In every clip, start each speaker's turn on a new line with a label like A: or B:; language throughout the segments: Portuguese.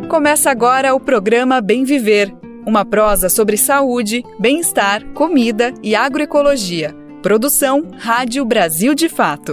A: Começa agora o programa Bem Viver, uma prosa sobre saúde, bem-estar, comida e agroecologia. Produção Rádio Brasil de Fato.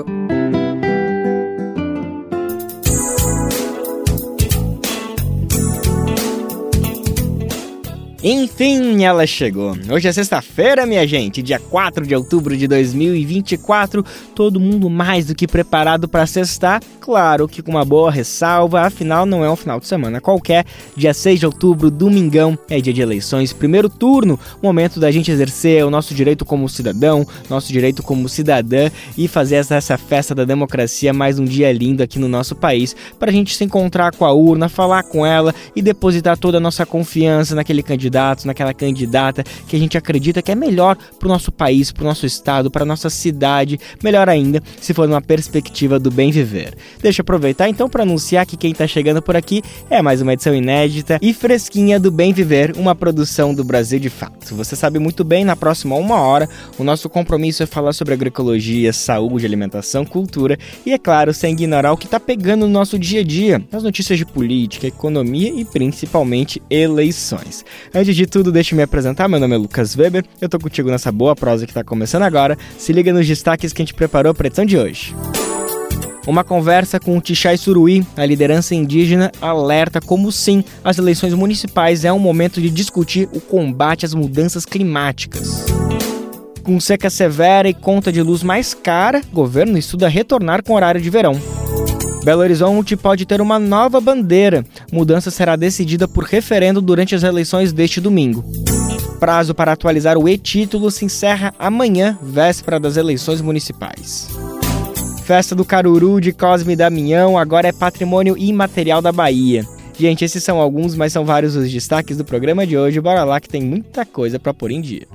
B: Enfim, ela chegou. Hoje é sexta-feira, minha gente, dia 4 de outubro de 2024. Todo mundo mais do que preparado para sextar, claro que com uma boa ressalva, afinal não é um final de semana qualquer. Dia 6 de outubro, domingão, é dia de eleições, primeiro turno, momento da gente exercer o nosso direito como cidadão, nosso direito como cidadã e fazer essa festa da democracia mais um dia lindo aqui no nosso país, para a gente se encontrar com a urna, falar com ela e depositar toda a nossa confiança naquele candidato, naquela candidata que a gente acredita que é melhor para o nosso país, para o nosso estado, para a nossa cidade, melhor ainda se for numa perspectiva do bem viver. Deixa eu aproveitar então para anunciar que quem está chegando por aqui é mais uma edição inédita e fresquinha do Bem Viver, uma produção do Brasil de Fato. Você sabe muito bem, na próxima 1 hora, o nosso compromisso é falar sobre agroecologia, saúde, alimentação, cultura e, é claro, sem ignorar o que está pegando no nosso dia a dia, as notícias de política, economia e principalmente eleições. Antes de tudo, deixa eu me apresentar, meu nome é Lucas Weber, eu tô contigo nessa boa prosa que tá começando agora, se liga nos destaques que a gente preparou para a edição de hoje. Uma conversa com o Tichai Suruí, a liderança indígena, alerta como sim, as eleições municipais é um momento de discutir o combate às mudanças climáticas. Com seca severa e conta de luz mais cara, o governo estuda retornar com horário de verão. Belo Horizonte pode ter uma nova bandeira. Mudança será decidida por referendo durante as eleições deste domingo. Prazo para atualizar o e-título se encerra amanhã, véspera das eleições municipais. Festa do Caruru de Cosme e Damião agora é patrimônio imaterial da Bahia. Gente, esses são alguns, mas são vários os destaques do programa de hoje. Bora lá que tem muita coisa para pôr em dia.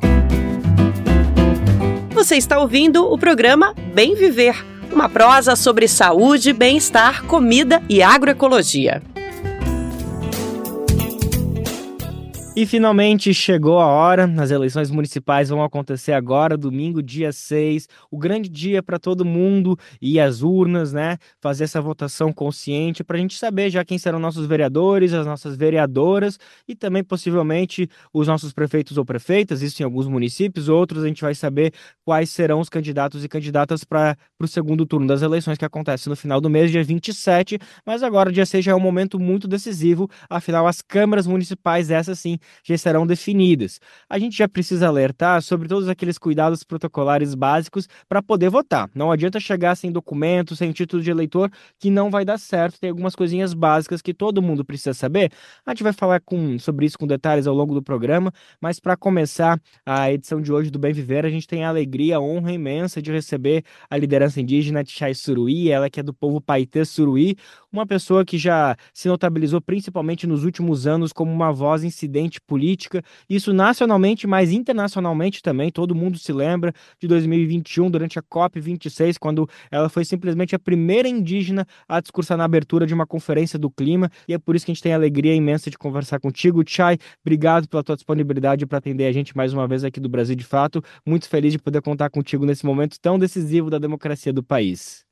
C: Você está ouvindo o programa Bem Viver, uma prosa sobre saúde, bem-estar, comida e agroecologia.
B: E finalmente chegou a hora, as eleições municipais vão acontecer agora, domingo, dia 6, o grande dia para todo mundo ir às urnas, né? Fazer essa votação consciente para a gente saber já quem serão nossos vereadores, as nossas vereadoras e também possivelmente os nossos prefeitos ou prefeitas, isso em alguns municípios, outros a gente vai saber quais serão os candidatos e candidatas para o segundo turno das eleições que acontece no final do mês, dia 27, mas agora dia 6 já é um momento muito decisivo, afinal as câmaras municipais, essas sim, já serão definidas. A gente já precisa alertar sobre todos aqueles cuidados protocolares básicos para poder votar. Não adianta chegar sem documento, sem título de eleitor, que não vai dar certo. Tem algumas coisinhas básicas que todo mundo precisa saber. A gente vai falar sobre isso com detalhes ao longo do programa, mas para começar a edição de hoje do Bem Viver, a gente tem a alegria, a honra imensa de receber a liderança indígena Tichai Suruí, ela que é do povo Paetê Suruí, uma pessoa que já se notabilizou principalmente nos últimos anos como uma voz incidente política, isso nacionalmente, mas internacionalmente também. Todo mundo se lembra de 2021, durante a COP26, quando ela foi simplesmente a primeira indígena a discursar na abertura de uma conferência do clima, e é por isso que a gente tem a alegria imensa de conversar contigo. Tichai, obrigado pela tua disponibilidade para atender a gente mais uma vez aqui do Brasil de Fato. Muito feliz de poder contar contigo nesse momento tão decisivo da democracia do país.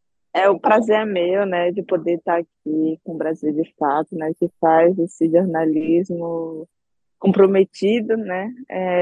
D: O prazer é meu, né, de poder estar aqui com o Brasil de Fato, né, que faz esse jornalismo comprometido, né,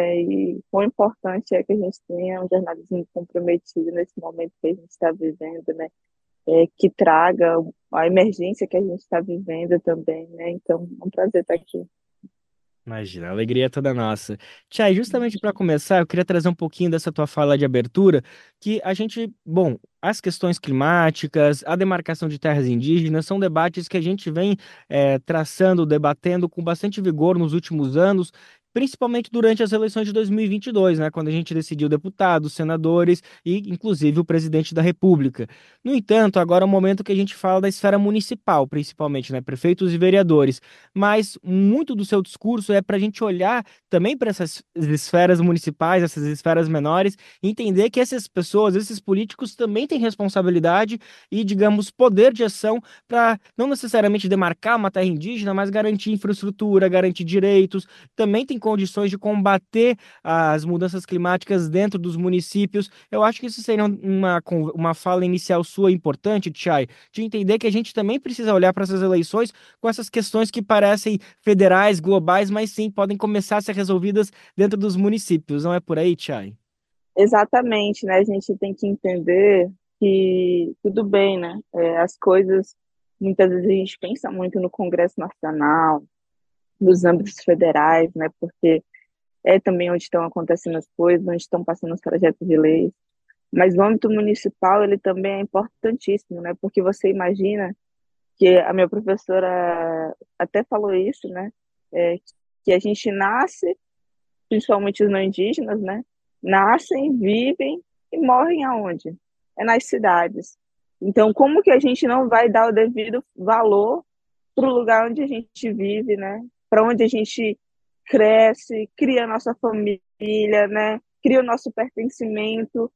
D: e quão importante é que a gente tenha um jornalismo comprometido nesse momento que a gente está vivendo, né, que traga a emergência que a gente está vivendo também, né, então é um prazer estar aqui.
B: Imagina, a alegria é toda nossa. Tichai, justamente para começar, eu queria trazer um pouquinho dessa tua fala de abertura, que a gente, as questões climáticas, a demarcação de terras indígenas, são debates que a gente vem traçando, debatendo com bastante vigor nos últimos anos, principalmente durante as eleições de 2022, né, quando a gente decidiu deputados, senadores e, inclusive, o presidente da República. No entanto, agora é o momento que a gente fala da esfera municipal, principalmente, né, prefeitos e vereadores, mas muito do seu discurso é para a gente olhar também para essas esferas municipais, essas esferas menores, e entender que essas pessoas, esses políticos também têm responsabilidade e, digamos, poder de ação para não necessariamente demarcar uma terra indígena, mas garantir infraestrutura, garantir direitos, também tem condições de combater as mudanças climáticas dentro dos municípios. Eu acho que isso seria uma fala inicial sua importante, Chay, de entender que a gente também precisa olhar para essas eleições com essas questões que parecem federais, globais, mas sim podem começar a ser resolvidas dentro dos municípios. Não é por aí, Chay?
D: Exatamente, né? A gente tem que entender que tudo bem, né? As coisas, muitas vezes a gente pensa muito no Congresso Nacional, nos âmbitos federais, né? Porque é também onde estão acontecendo as coisas, onde estão passando os projetos de lei. Mas o âmbito municipal, ele também é importantíssimo, né? Porque você imagina que a minha professora até falou isso, né? É, que a gente nasce, principalmente os não indígenas, né? Nascem, vivem e morrem aonde? É nas cidades. Então, como que a gente não vai dar o devido valor para o lugar onde a gente vive, né? Para onde a gente cresce, cria a nossa família, né? Cria o nosso pertencimento,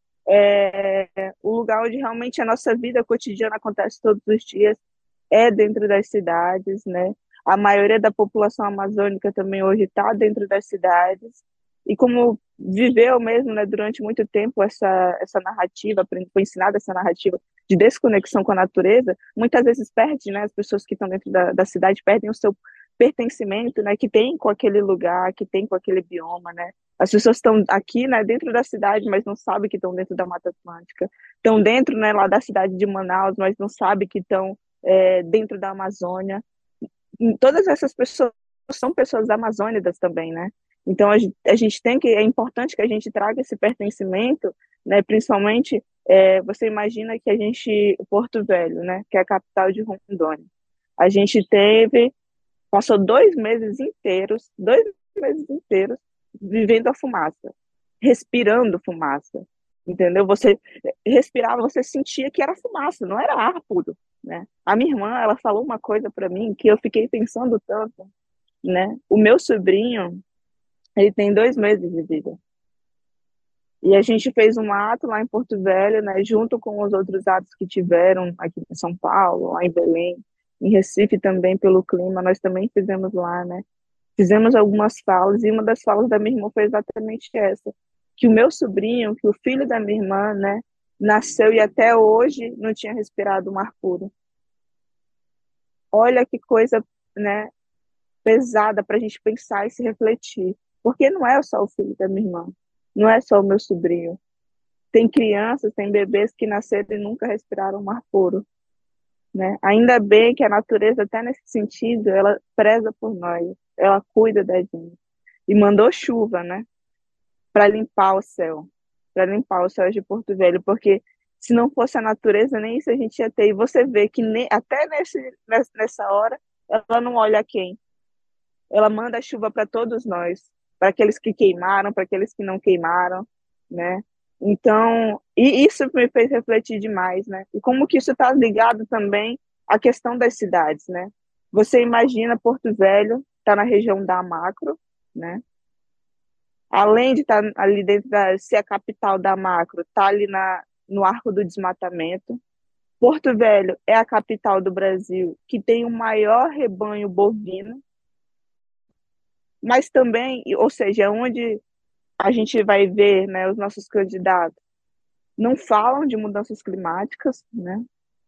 D: o lugar onde realmente a nossa vida cotidiana acontece todos os dias é dentro das cidades, né? A maioria da população amazônica também hoje está dentro das cidades. E como viveu mesmo, né, durante muito tempo essa narrativa, foi ensinada essa narrativa de desconexão com a natureza, muitas vezes perde, né, as pessoas que estão dentro da cidade perdem o seu pertencimento, né, que tem com aquele lugar, que tem com aquele bioma, né. As pessoas estão aqui, né, dentro da cidade, mas não sabem que estão dentro da Mata Atlântica. Estão dentro, né, lá da cidade de Manaus, mas não sabem que estão dentro da Amazônia. E todas essas pessoas são pessoas amazônicas também, né? Então a gente tem que, é importante que a gente traga esse pertencimento, né? Principalmente, você imagina que a gente, Porto Velho, né? Que é a capital de Rondônia, a gente passou 2 meses inteiros vivendo a fumaça, respirando fumaça, entendeu? Você respirava, você sentia que era fumaça, não era ar puro, né? A minha irmã, ela falou uma coisa para mim que eu fiquei pensando tanto, né? O meu sobrinho, ele tem 2 meses de vida. E a gente fez um ato lá em Porto Velho, né? Junto com os outros atos que tiveram aqui em São Paulo, lá em Belém, em Recife também, pelo clima, nós também fizemos lá, né? Fizemos algumas falas, e uma das falas da minha irmã foi exatamente essa, que o meu sobrinho, que o filho da minha irmã, né, nasceu e até hoje não tinha respirado um ar puro. Olha que coisa, né, pesada para a gente pensar e se refletir, porque não é só o filho da minha irmã, não é só o meu sobrinho. Tem crianças, tem bebês que nasceram e nunca respiraram um ar puro, né? Ainda bem que a natureza, até nesse sentido, ela preza por nós, ela cuida da gente. E mandou chuva, né? Para limpar o céu, para limpar o céu de Porto Velho, porque se não fosse a natureza, nem isso a gente ia ter. E você vê que até nessa hora, ela não olha a quem. Ela manda a chuva para todos nós, para aqueles que queimaram, para aqueles que não queimaram, né? Então, e isso me fez refletir demais, né? E como que isso está ligado também à questão das cidades, né? Você imagina Porto Velho, está na região da Macro, né? Além de estar ali dentro ser a capital da Macro, está ali no Arco do Desmatamento. Porto Velho é a capital do Brasil que tem o maior rebanho bovino, mas também, ou seja, onde a gente vai ver, né, os nossos candidatos não falam de mudanças climáticas, né?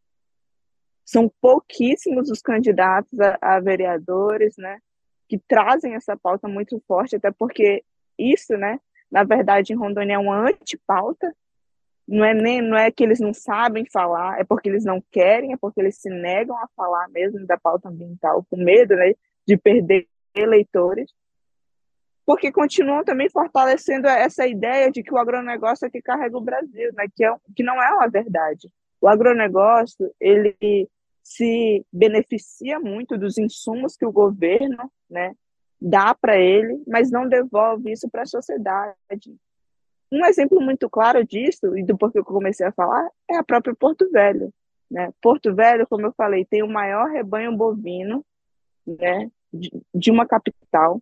D: São pouquíssimos os candidatos a vereadores, né, que trazem essa pauta muito forte, até porque isso, né, na verdade, em Rondônia é uma antipauta, não é que eles não sabem falar, é porque eles não querem, é porque eles se negam a falar mesmo da pauta ambiental, com medo, né, de perder eleitores, porque continuam também fortalecendo essa ideia de que o agronegócio é que carrega o Brasil, né, que não é uma verdade. O agronegócio, ele se beneficia muito dos insumos que o governo, né, dá para ele, mas não devolve isso para a sociedade. Um exemplo muito claro disso, e do porquê eu comecei a falar, é a própria Porto Velho, né? Porto Velho, como eu falei, tem o maior rebanho bovino, né, de uma capital,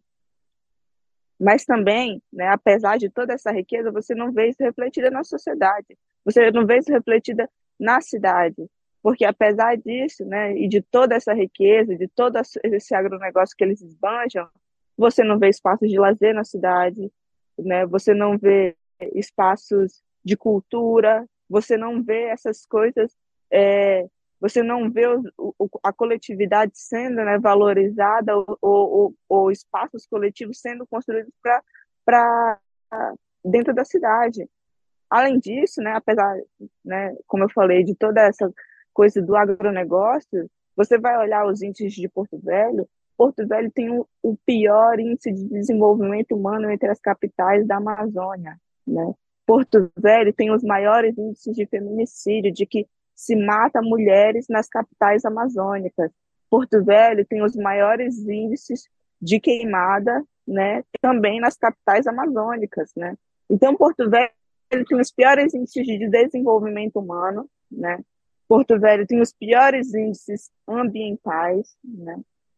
D: mas também, né, apesar de toda essa riqueza, você não vê isso refletida na sociedade, você não vê isso refletida na cidade, porque apesar disso, né, e de toda essa riqueza, de todo esse agronegócio que eles esbanjam, você não vê espaços de lazer na cidade, né? Você não vê espaços de cultura, você não vê essas coisas, você não vê a coletividade sendo, né, valorizada ou espaços coletivos sendo construídos para dentro da cidade. Além disso, né, apesar, né, como eu falei, de toda essa coisa do agronegócio, você vai olhar os índices de Porto Velho tem o pior índice de desenvolvimento humano entre as capitais da Amazônia, né? Porto Velho tem os maiores índices de feminicídio, de que se mata mulheres nas capitais amazônicas. Porto Velho tem os maiores índices de queimada, né, também nas capitais amazônicas, né? Então, Porto Velho tem os piores índices de desenvolvimento humano, né? Porto Velho tem os piores índices ambientais, né?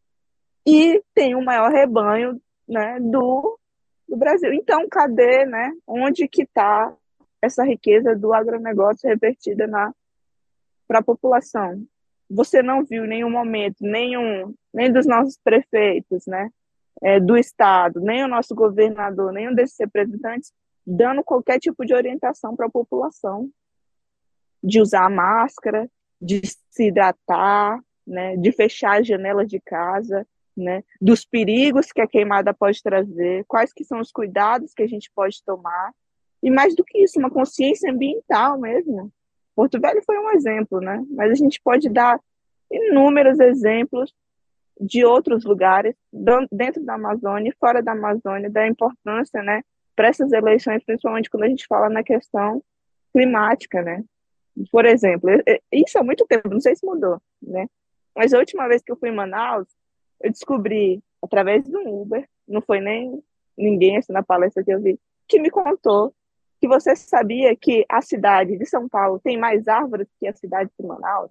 D: E tem o maior rebanho, né, do Brasil. Então, cadê, né? Onde que está essa riqueza do agronegócio revertida para a população? Você não viu em nenhum momento, nem dos nossos prefeitos, né, do Estado, nem o nosso governador, nenhum desses representantes dando qualquer tipo de orientação para a população, de usar máscara, de se hidratar, né, de fechar as janelas de casa, né, dos perigos que a queimada pode trazer, quais que são os cuidados que a gente pode tomar, e mais do que isso, uma consciência ambiental mesmo. Porto Velho foi um exemplo, né, mas a gente pode dar inúmeros exemplos de outros lugares dentro da Amazônia e fora da Amazônia, da importância, né, para essas eleições, principalmente quando a gente fala na questão climática, né. Por exemplo, isso há muito tempo, não sei se mudou, né, mas a última vez que eu fui em Manaus, eu descobri, através de um Uber, não foi nem ninguém assim, na palestra que eu vi, que me contou que você sabia que a cidade de São Paulo tem mais árvores que a cidade de Manaus?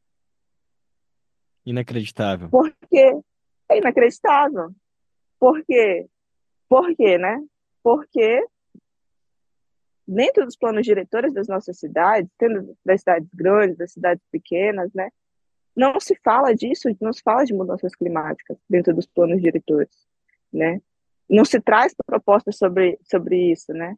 B: Inacreditável.
D: Porque é inacreditável. Por quê? Por quê, né? Porque dentro dos planos diretores das nossas cidades, tendo das cidades grandes, das cidades pequenas, né? Não se fala disso, não se fala de mudanças climáticas dentro dos planos diretores, né? Não se traz propostas sobre isso, né?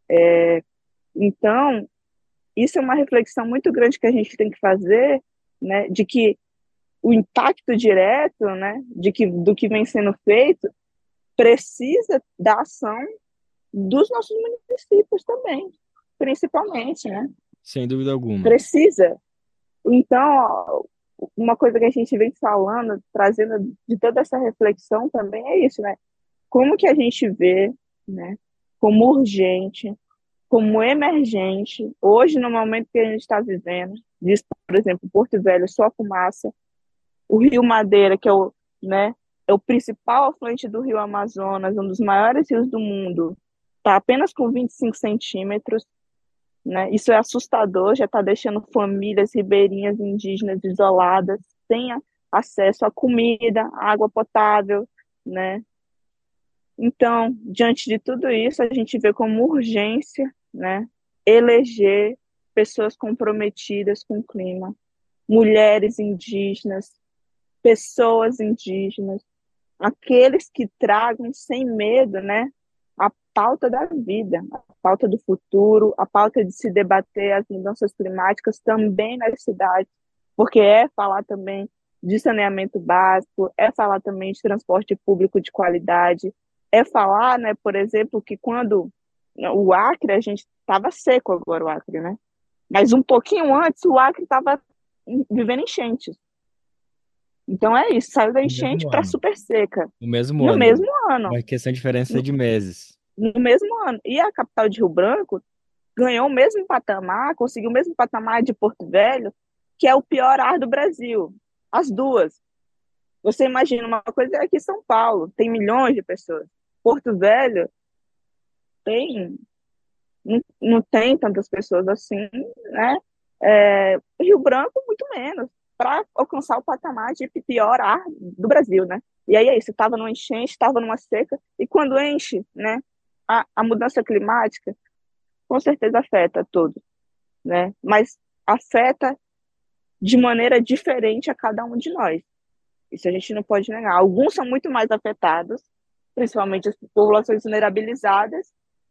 D: Então, isso é uma reflexão muito grande que a gente tem que fazer, né? De que o impacto direto, né? Do que vem sendo feito precisa da ação dos nossos municípios também, principalmente, né?
B: Sem dúvida alguma.
D: Precisa. Então, uma coisa que a gente vem falando, trazendo de toda essa reflexão também é isso, né? Como que a gente vê, né, como urgente, como emergente, hoje no momento que a gente está vivendo, diz, por exemplo, Porto Velho, só fumaça, o Rio Madeira, que né, é o principal afluente do Rio Amazonas, um dos maiores rios do mundo, está apenas com 25 centímetros, né? Isso é assustador, já está deixando famílias ribeirinhas indígenas isoladas, sem acesso a comida, água potável, né? Então, diante de tudo isso, a gente vê como urgência, né, eleger pessoas comprometidas com o clima, mulheres indígenas, pessoas indígenas, aqueles que tragam sem medo, né, a pauta da vida, a pauta do futuro, a pauta de se debater as mudanças climáticas também nas cidades, porque é falar também de saneamento básico, é falar também de transporte público de qualidade, é falar, né, por exemplo, que quando o Acre, a gente estava seco agora o Acre, né? Mas um pouquinho antes o Acre estava vivendo enchentes. Então é isso, saiu da
B: No
D: enchente
B: mesmo
D: para
B: ano.
D: super seca.
B: No mesmo
D: No
B: ano.
D: mesmo ano.
B: Uma questão de diferença de meses.
D: No mesmo ano. E a capital de Rio Branco ganhou o mesmo patamar, conseguiu o mesmo patamar de Porto Velho, que é o pior ar do Brasil. As duas. Você imagina, uma coisa é aqui em São Paulo, tem milhões de pessoas. Porto Velho tem, não tem tantas pessoas assim, né? Rio Branco, muito menos, para alcançar o patamar de pior ar do Brasil, né? E aí é isso, estava numa enchente, estava numa seca, e quando enche, né, a mudança climática, com certeza afeta todos, né? Mas afeta de maneira diferente a cada um de nós. Isso a gente não pode negar. Alguns são muito mais afetados, principalmente as populações vulnerabilizadas,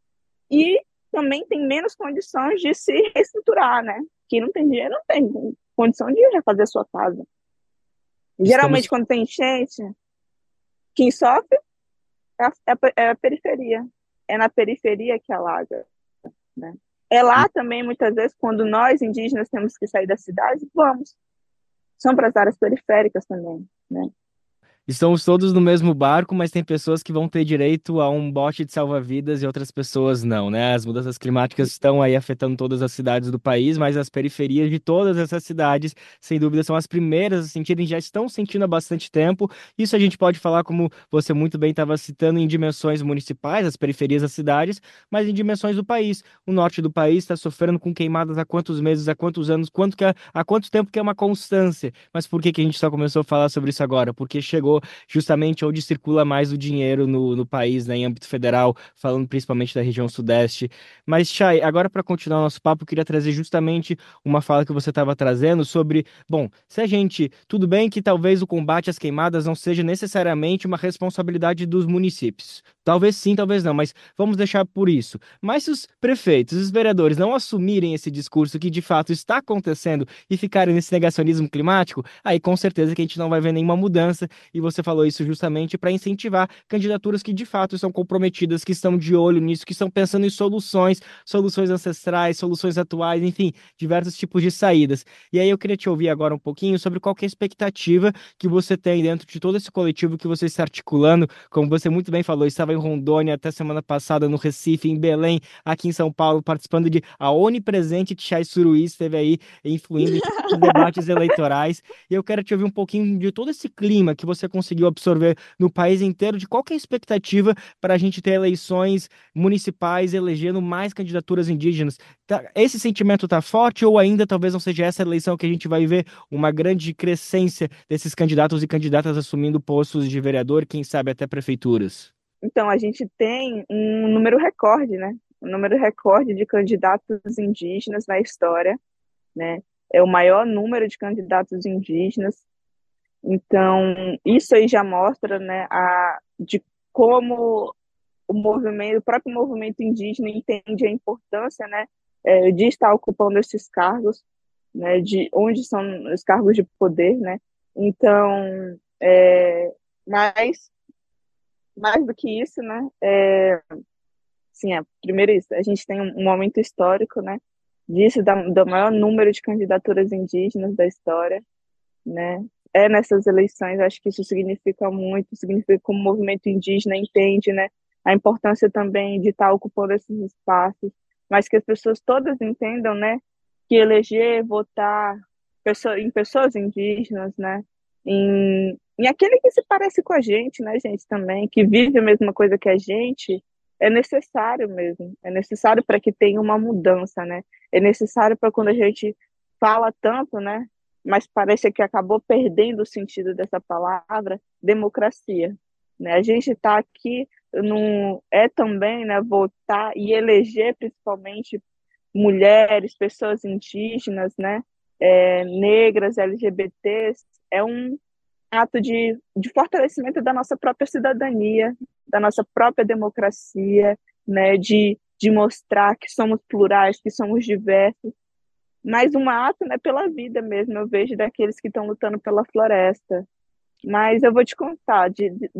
D: e também tem menos condições de se reestruturar, né? Quem não tem dinheiro não tem condição de refazer a sua casa. Geralmente,
B: Estamos.
D: quando tem enchente, quem sofre é a periferia. É na periferia que alaga, né? É lá também, muitas vezes, quando nós, indígenas, temos que sair da cidade, vamos. São para as áreas periféricas também, né?
B: Estamos todos no mesmo barco, mas tem pessoas que vão ter direito a um bote de salva-vidas e outras pessoas não, né? As mudanças climáticas estão aí afetando todas as cidades do país, mas as periferias de todas essas cidades, sem dúvida, são as primeiras a sentirem, já estão sentindo há bastante tempo. Isso a gente pode falar, como você muito bem estava citando, em dimensões municipais, as periferias das cidades, mas em dimensões do país. O norte do país está sofrendo com queimadas há quantos meses, há quantos anos, há quanto tempo que é uma constância. Mas por que que a gente só começou a falar sobre isso agora? Porque chegou justamente onde circula mais o dinheiro no país, né, em âmbito federal, falando principalmente da região sudeste. Mas, Chay, agora para continuar o nosso papo, eu queria trazer justamente uma fala que você estava trazendo sobre, bom, se a gente, tudo bem que talvez o combate às queimadas não seja necessariamente uma responsabilidade dos municípios. Talvez sim, talvez não, mas vamos deixar por isso. Mas se os prefeitos, os vereadores não assumirem esse discurso que de fato está acontecendo e ficarem nesse negacionismo climático, aí com certeza que a gente não vai ver nenhuma mudança. E você falou isso justamente para incentivar candidaturas que de fato são comprometidas, que estão de olho nisso, que estão pensando em soluções, soluções ancestrais, soluções atuais, enfim, diversos tipos de saídas. E aí eu queria te ouvir agora um pouquinho sobre qual que é a expectativa que você tem dentro de todo esse coletivo que você está articulando. Como você muito bem falou, estava em Rondônia até semana passada, no Recife, em Belém, aqui em São Paulo, participando de a onipresente Tchai Suruí, esteve aí influindo em os debates eleitorais. E eu quero te ouvir um pouquinho de todo esse clima que você conseguiu absorver no país inteiro, de qual que é a expectativa para a gente ter eleições municipais elegendo mais candidaturas indígenas. Esse sentimento está forte ou ainda talvez não seja essa eleição que a gente vai ver uma grande crescência desses candidatos e candidatas assumindo postos de vereador, quem sabe até prefeituras?
D: Então, a gente tem um número recorde, né? Um número recorde de candidatos indígenas na história, né? É o maior número de candidatos indígenas. Então, isso aí já mostra, né, de como o próprio movimento indígena entende a importância, né, de estar ocupando esses cargos, né, de onde são os cargos de poder, né. Então, mais, mais do que isso, né, sim, primeiro isso, a gente tem um momento histórico, né, do maior número de candidaturas indígenas da história, né? Nessas eleições, acho que isso significa muito, significa como o movimento indígena entende, né, a importância também de estar ocupando esses espaços, mas que as pessoas todas entendam, né, que eleger, votar em pessoas indígenas, né, em aquele que se parece com a gente, né, gente, também, que vive a mesma coisa que a gente, é necessário mesmo, é necessário para que tenha uma mudança, né, é necessário para quando a gente fala tanto, né, mas parece que acabou perdendo o sentido dessa palavra, democracia. Né? A gente está aqui, também, né, votar e eleger principalmente mulheres, pessoas indígenas, né, negras, LGBTs, é um ato de fortalecimento da nossa própria cidadania, da nossa própria democracia, né, de mostrar que somos plurais, que somos diversos, mas um ato, né, pela vida mesmo, eu vejo daqueles que estão lutando pela floresta. Mas eu vou te contar,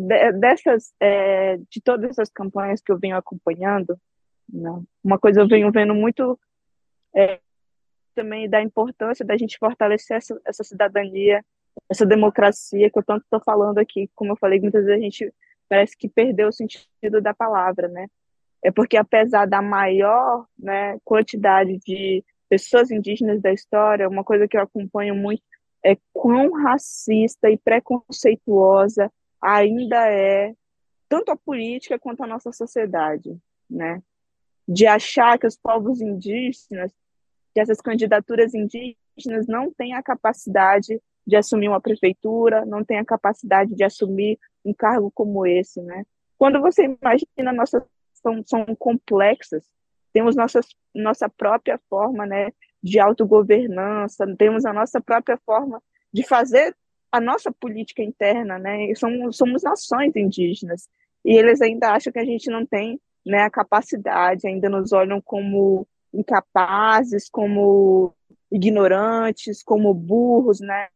D: de todas essas campanhas que eu venho acompanhando, né, uma coisa eu venho vendo muito também da importância da gente fortalecer essa cidadania, essa democracia que eu tanto estou falando aqui. Como eu falei, muitas vezes a gente parece que perdeu o sentido da palavra, né? É porque apesar da maior, né, quantidade de pessoas indígenas da história, uma coisa que eu acompanho muito é quão racista e preconceituosa ainda é tanto a política quanto a nossa sociedade, né? De achar que os povos indígenas, que essas candidaturas indígenas não têm a capacidade de assumir uma prefeitura, não têm a capacidade de assumir um cargo como esse, né? Quando você imagina são complexas, temos nossa própria forma, né, de autogovernança, temos a nossa própria forma de fazer a nossa política interna, né, somos nações indígenas, e eles ainda acham que a gente não tem, né, a capacidade, ainda nos olham como incapazes, como ignorantes, como burros, né,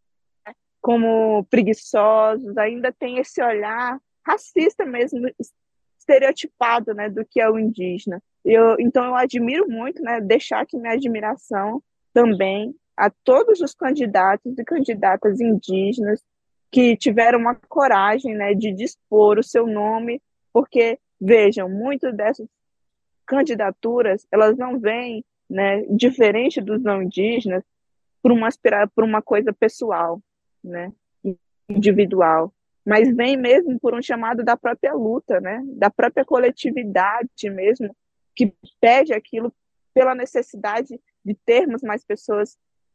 D: como preguiçosos, ainda tem esse olhar racista mesmo, estereotipado, né, do que é o indígena. Então eu admiro muito, né, deixar aqui minha admiração também a todos os candidatos e candidatas indígenas que tiveram uma coragem, né, de dispor o seu nome, porque, vejam, muitas dessas candidaturas, elas não vêm, né, diferente dos não indígenas, por uma coisa pessoal, né, individual, mas vem mesmo por um chamado da própria luta, né, da própria coletividade mesmo, que pede aquilo pela necessidade de termos mais pessoas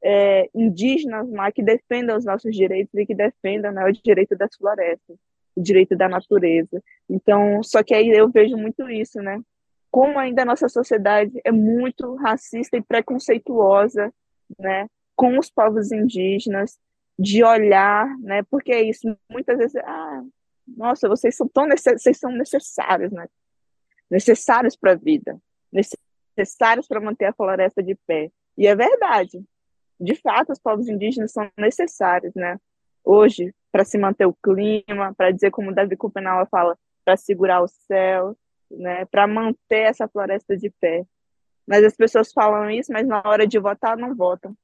D: indígenas lá que defendam os nossos direitos e que defendam, né, o direito das florestas, o direito da natureza. Então, só que aí eu vejo muito isso, né, como ainda a nossa sociedade é muito racista e preconceituosa, né, com os povos indígenas, de olhar, né, porque é isso, muitas vezes, nossa, vocês são necessários, né, necessários para a vida, necessários para manter a floresta de pé. E é verdade, de fato, os povos indígenas são necessários, né, hoje, para se manter o clima, para dizer como Davi Copenau fala, para segurar o céu, né, para manter essa floresta de pé. Mas as pessoas falam isso, mas na hora de votar não votam.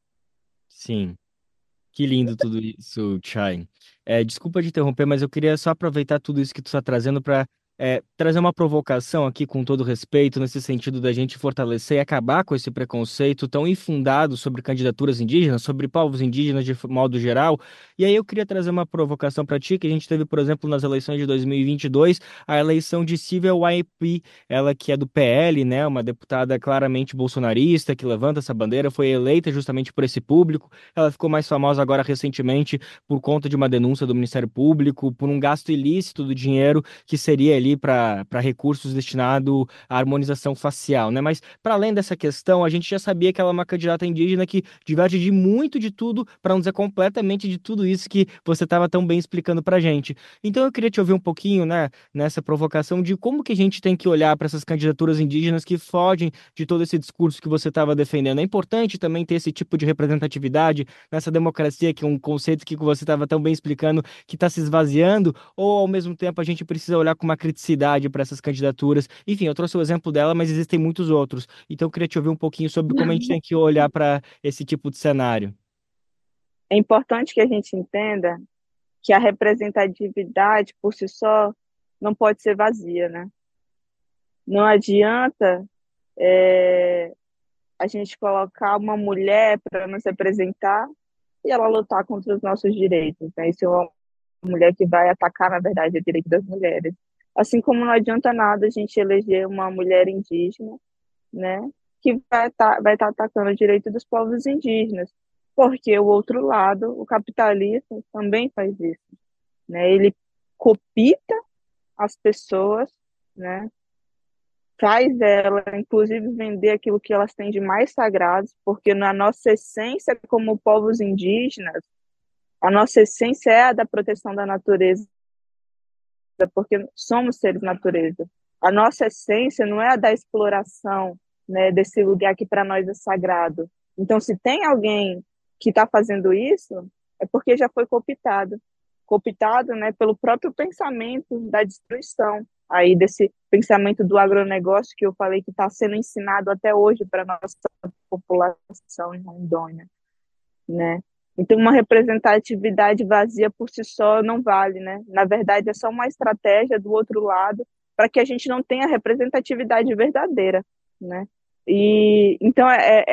B: Sim. Que lindo tudo isso, Chay. Desculpa te interromper, mas eu queria só aproveitar tudo isso que tu está trazendo para trazer uma provocação aqui com todo respeito, nesse sentido da gente fortalecer e acabar com esse preconceito tão infundado sobre candidaturas indígenas, sobre povos indígenas de modo geral. E aí eu queria trazer uma provocação para ti, que a gente teve, por exemplo, nas eleições de 2022, a eleição de Civil YP, ela que é do PL, né, uma deputada claramente bolsonarista, que levanta essa bandeira, foi eleita justamente por esse público. Ela ficou mais famosa agora recentemente por conta de uma denúncia do Ministério Público, por um gasto ilícito do dinheiro que seria ali para recursos destinados à harmonização facial, né? Mas para além dessa questão, a gente já sabia que ela é uma candidata indígena que diverge de muito de tudo, para não dizer completamente de tudo isso que você estava tão bem explicando para gente. Então eu queria te ouvir um pouquinho, né, nessa provocação de como que a gente tem que olhar para essas candidaturas indígenas que fogem de todo esse discurso que você estava defendendo. É importante também ter esse tipo de representatividade nessa democracia, que é um conceito que você estava tão bem explicando, que está se esvaziando, ou ao mesmo tempo a gente precisa olhar com uma criticidade para essas candidaturas. Enfim, eu trouxe o exemplo dela, mas existem muitos outros. Então eu queria te ouvir um pouquinho sobre como a gente tem que olhar para esse tipo de cenário.
D: É importante que a gente entenda que a representatividade por si só não pode ser vazia, né? Não adianta é, a gente colocar uma mulher para nos representar e ela lutar contra os nossos direitos, né? Isso é uma mulher que vai atacar, na verdade, o direito das mulheres. Assim como não adianta nada a gente eleger uma mulher indígena, né, que vai tá atacando o direito dos povos indígenas, porque o outro lado, o capitalista, também faz isso, né? Ele copita as pessoas, né? Faz ela, inclusive, vender aquilo que elas têm de mais sagrado, porque na nossa essência, como povos indígenas, a nossa essência é a da proteção da natureza, porque somos seres natureza. A nossa essência não é a da exploração, né, desse lugar que para nós é sagrado. Então, se tem alguém que está fazendo isso, é porque já foi cooptado, né, pelo próprio pensamento da destruição, aí desse pensamento do agronegócio que eu falei que está sendo ensinado até hoje para a nossa população em Rondônia, né? Então, uma representatividade vazia por si só não vale, né? Na verdade, é só uma estratégia do outro lado para que a gente não tenha representatividade verdadeira, né? E então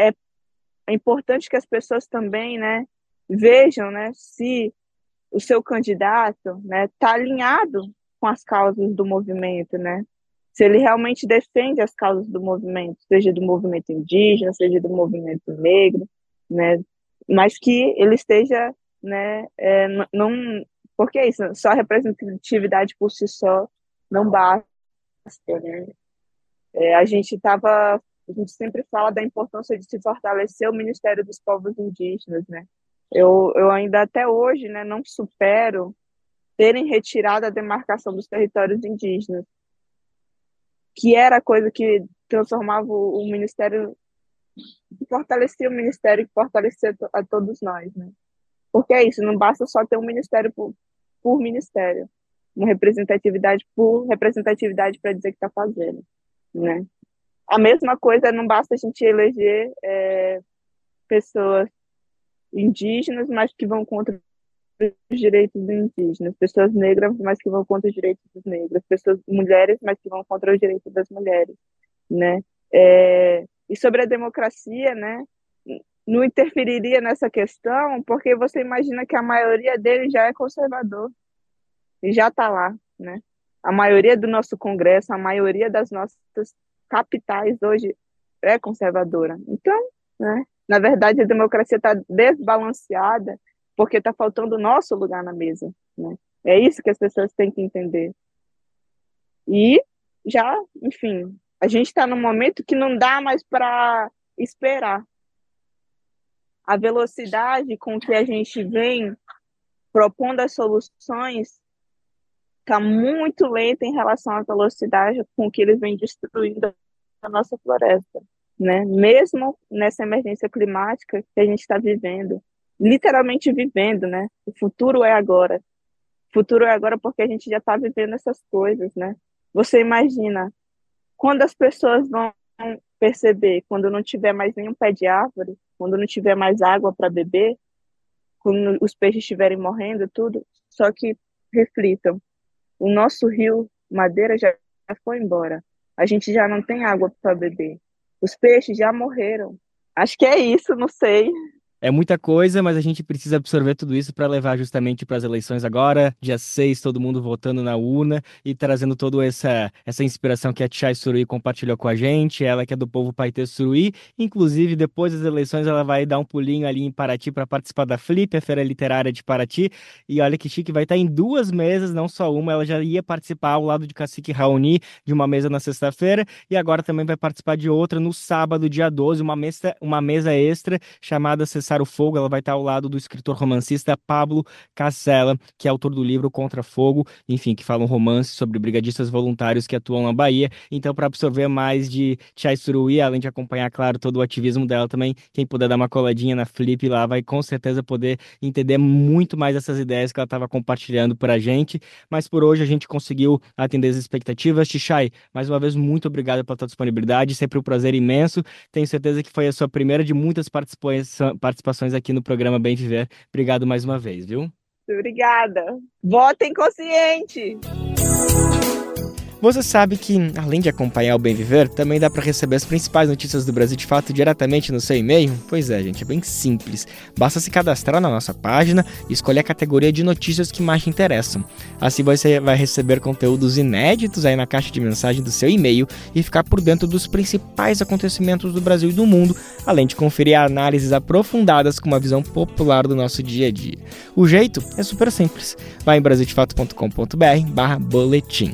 D: é importante que as pessoas também, né, vejam, né, se o seu candidato, né, está alinhado com as causas do movimento, né? Se ele realmente defende as causas do movimento, seja do movimento indígena, seja do movimento negro, né? Mas que ele esteja, né, não, porque é isso, só a representatividade por si só não basta, né? A gente sempre fala da importância de se fortalecer o Ministério dos Povos Indígenas, né? Eu ainda até hoje, né, não supero terem retirado a demarcação dos territórios indígenas, que era a coisa que transformava o Ministério, que fortalecia o Ministério, que fortalecia a todos nós, né? Porque é isso, não basta só ter um ministério por ministério, uma representatividade por representatividade para dizer que está fazendo, né? A mesma coisa, não basta a gente eleger pessoas indígenas, mas que vão contra os direitos dos indígenas, pessoas negras, mas que vão contra os direitos dos negros, pessoas mulheres, mas que vão contra os direitos das mulheres, né? E sobre a democracia, né? Não interferiria nessa questão, porque você imagina que a maioria deles já é conservador e já está lá, né? A maioria do nosso Congresso, a maioria das nossas capitais hoje é conservadora. Então, né? Na verdade, a democracia está desbalanceada porque está faltando o nosso lugar na mesa, né? É isso que as pessoas têm que entender. E já, enfim, a gente está num momento que não dá mais para esperar. A velocidade com que a gente vem propondo as soluções está muito lenta em relação à velocidade com que eles vêm destruindo a nossa floresta, né? Mesmo nessa emergência climática que a gente está vivendo, literalmente vivendo, né? O futuro é agora. O futuro é agora porque a gente já está vivendo essas coisas, né? Você imagina, quando as pessoas vão perceber, quando não tiver mais nenhum pé de árvore, quando não tiver mais água para beber, quando os peixes estiverem morrendo, tudo, só que reflitam. O nosso rio Madeira já foi embora. A gente já não tem água para beber. Os peixes já morreram. Acho que é isso, não sei.
B: É muita coisa, mas a gente precisa absorver tudo isso para levar justamente para as eleições agora, dia 6, todo mundo votando na urna e trazendo toda essa inspiração que a Tchai Suruí compartilhou com a gente, ela que é do povo Paetê Suruí. Inclusive, depois das eleições, ela vai dar um pulinho ali em Paraty para participar da Flip, a Feira Literária de Paraty. E olha que chique, vai estar em 2 mesas, não só uma. Ela já ia participar ao lado de Cacique Raoni, de uma mesa na sexta-feira, e agora também vai participar de outra no sábado, dia 12, uma mesa extra chamada o Fogo. Ela vai estar ao lado do escritor romancista Pablo Casella, que é autor do livro Contra Fogo, enfim, que fala um romance sobre brigadistas voluntários que atuam na Bahia. Então, para absorver mais de Tchai Suruí, além de acompanhar, claro, todo o ativismo dela também, quem puder dar uma coladinha na Flip lá vai com certeza poder entender muito mais essas ideias que ela estava compartilhando para a gente. Mas por hoje a gente conseguiu atender as expectativas. Tchai, mais uma vez, muito obrigado pela tua disponibilidade, sempre um prazer imenso. Tenho certeza que foi a sua primeira de muitas participações aqui no programa Bem Viver. Obrigado mais uma vez, viu?
D: Obrigada. Votem consciente!
B: Você sabe que, além de acompanhar o Bem Viver, também dá para receber as principais notícias do Brasil de Fato diretamente no seu e-mail? Pois é, gente, é bem simples. Basta se cadastrar na nossa página e escolher a categoria de notícias que mais te interessam. Assim você vai receber conteúdos inéditos aí na caixa de mensagem do seu e-mail e ficar por dentro dos principais acontecimentos do Brasil e do mundo, além de conferir análises aprofundadas com uma visão popular do nosso dia a dia. O jeito é super simples. Vai em brasildefato.com.br/boletim.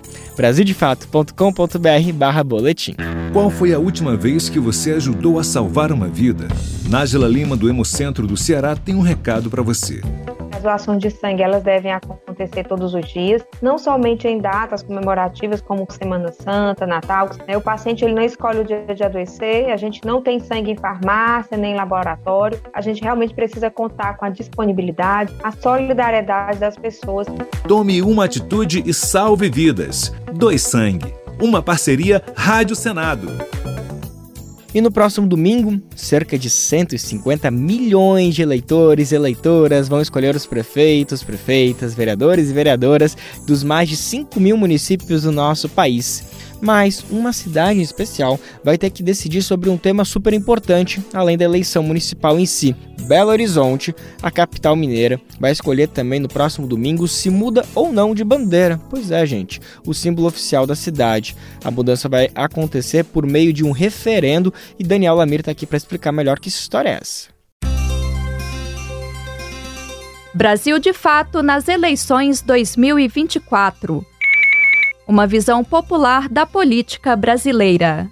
B: brasildefato.com.br/boletim.
E: Qual foi a última vez que você ajudou a salvar uma vida? Nájila Lima, do Hemocentro do Ceará, tem um recado para você.
F: As doações de sangue, elas devem acontecer todos os dias, não somente em datas comemorativas como Semana Santa, Natal. O paciente ele não escolhe o dia de adoecer, a gente não tem sangue em farmácia, nem em laboratório. A gente realmente precisa contar com a disponibilidade, a solidariedade das pessoas.
E: Tome uma atitude e salve vidas. Doe sangue. Uma parceria Rádio Senado.
B: E no próximo domingo, cerca de 150 milhões de eleitores e eleitoras vão escolher os prefeitos, prefeitas, vereadores e vereadoras dos mais de 5 mil municípios do nosso país. Mas uma cidade em especial vai ter que decidir sobre um tema super importante, além da eleição municipal em si. Belo Horizonte, a capital mineira, vai escolher também no próximo domingo se muda ou não de bandeira. Pois é, gente, o símbolo oficial da cidade. A mudança vai acontecer por meio de um referendo e Daniel Lamir está aqui para explicar melhor que história é essa.
G: Brasil de Fato nas eleições 2024. Uma visão popular da política brasileira.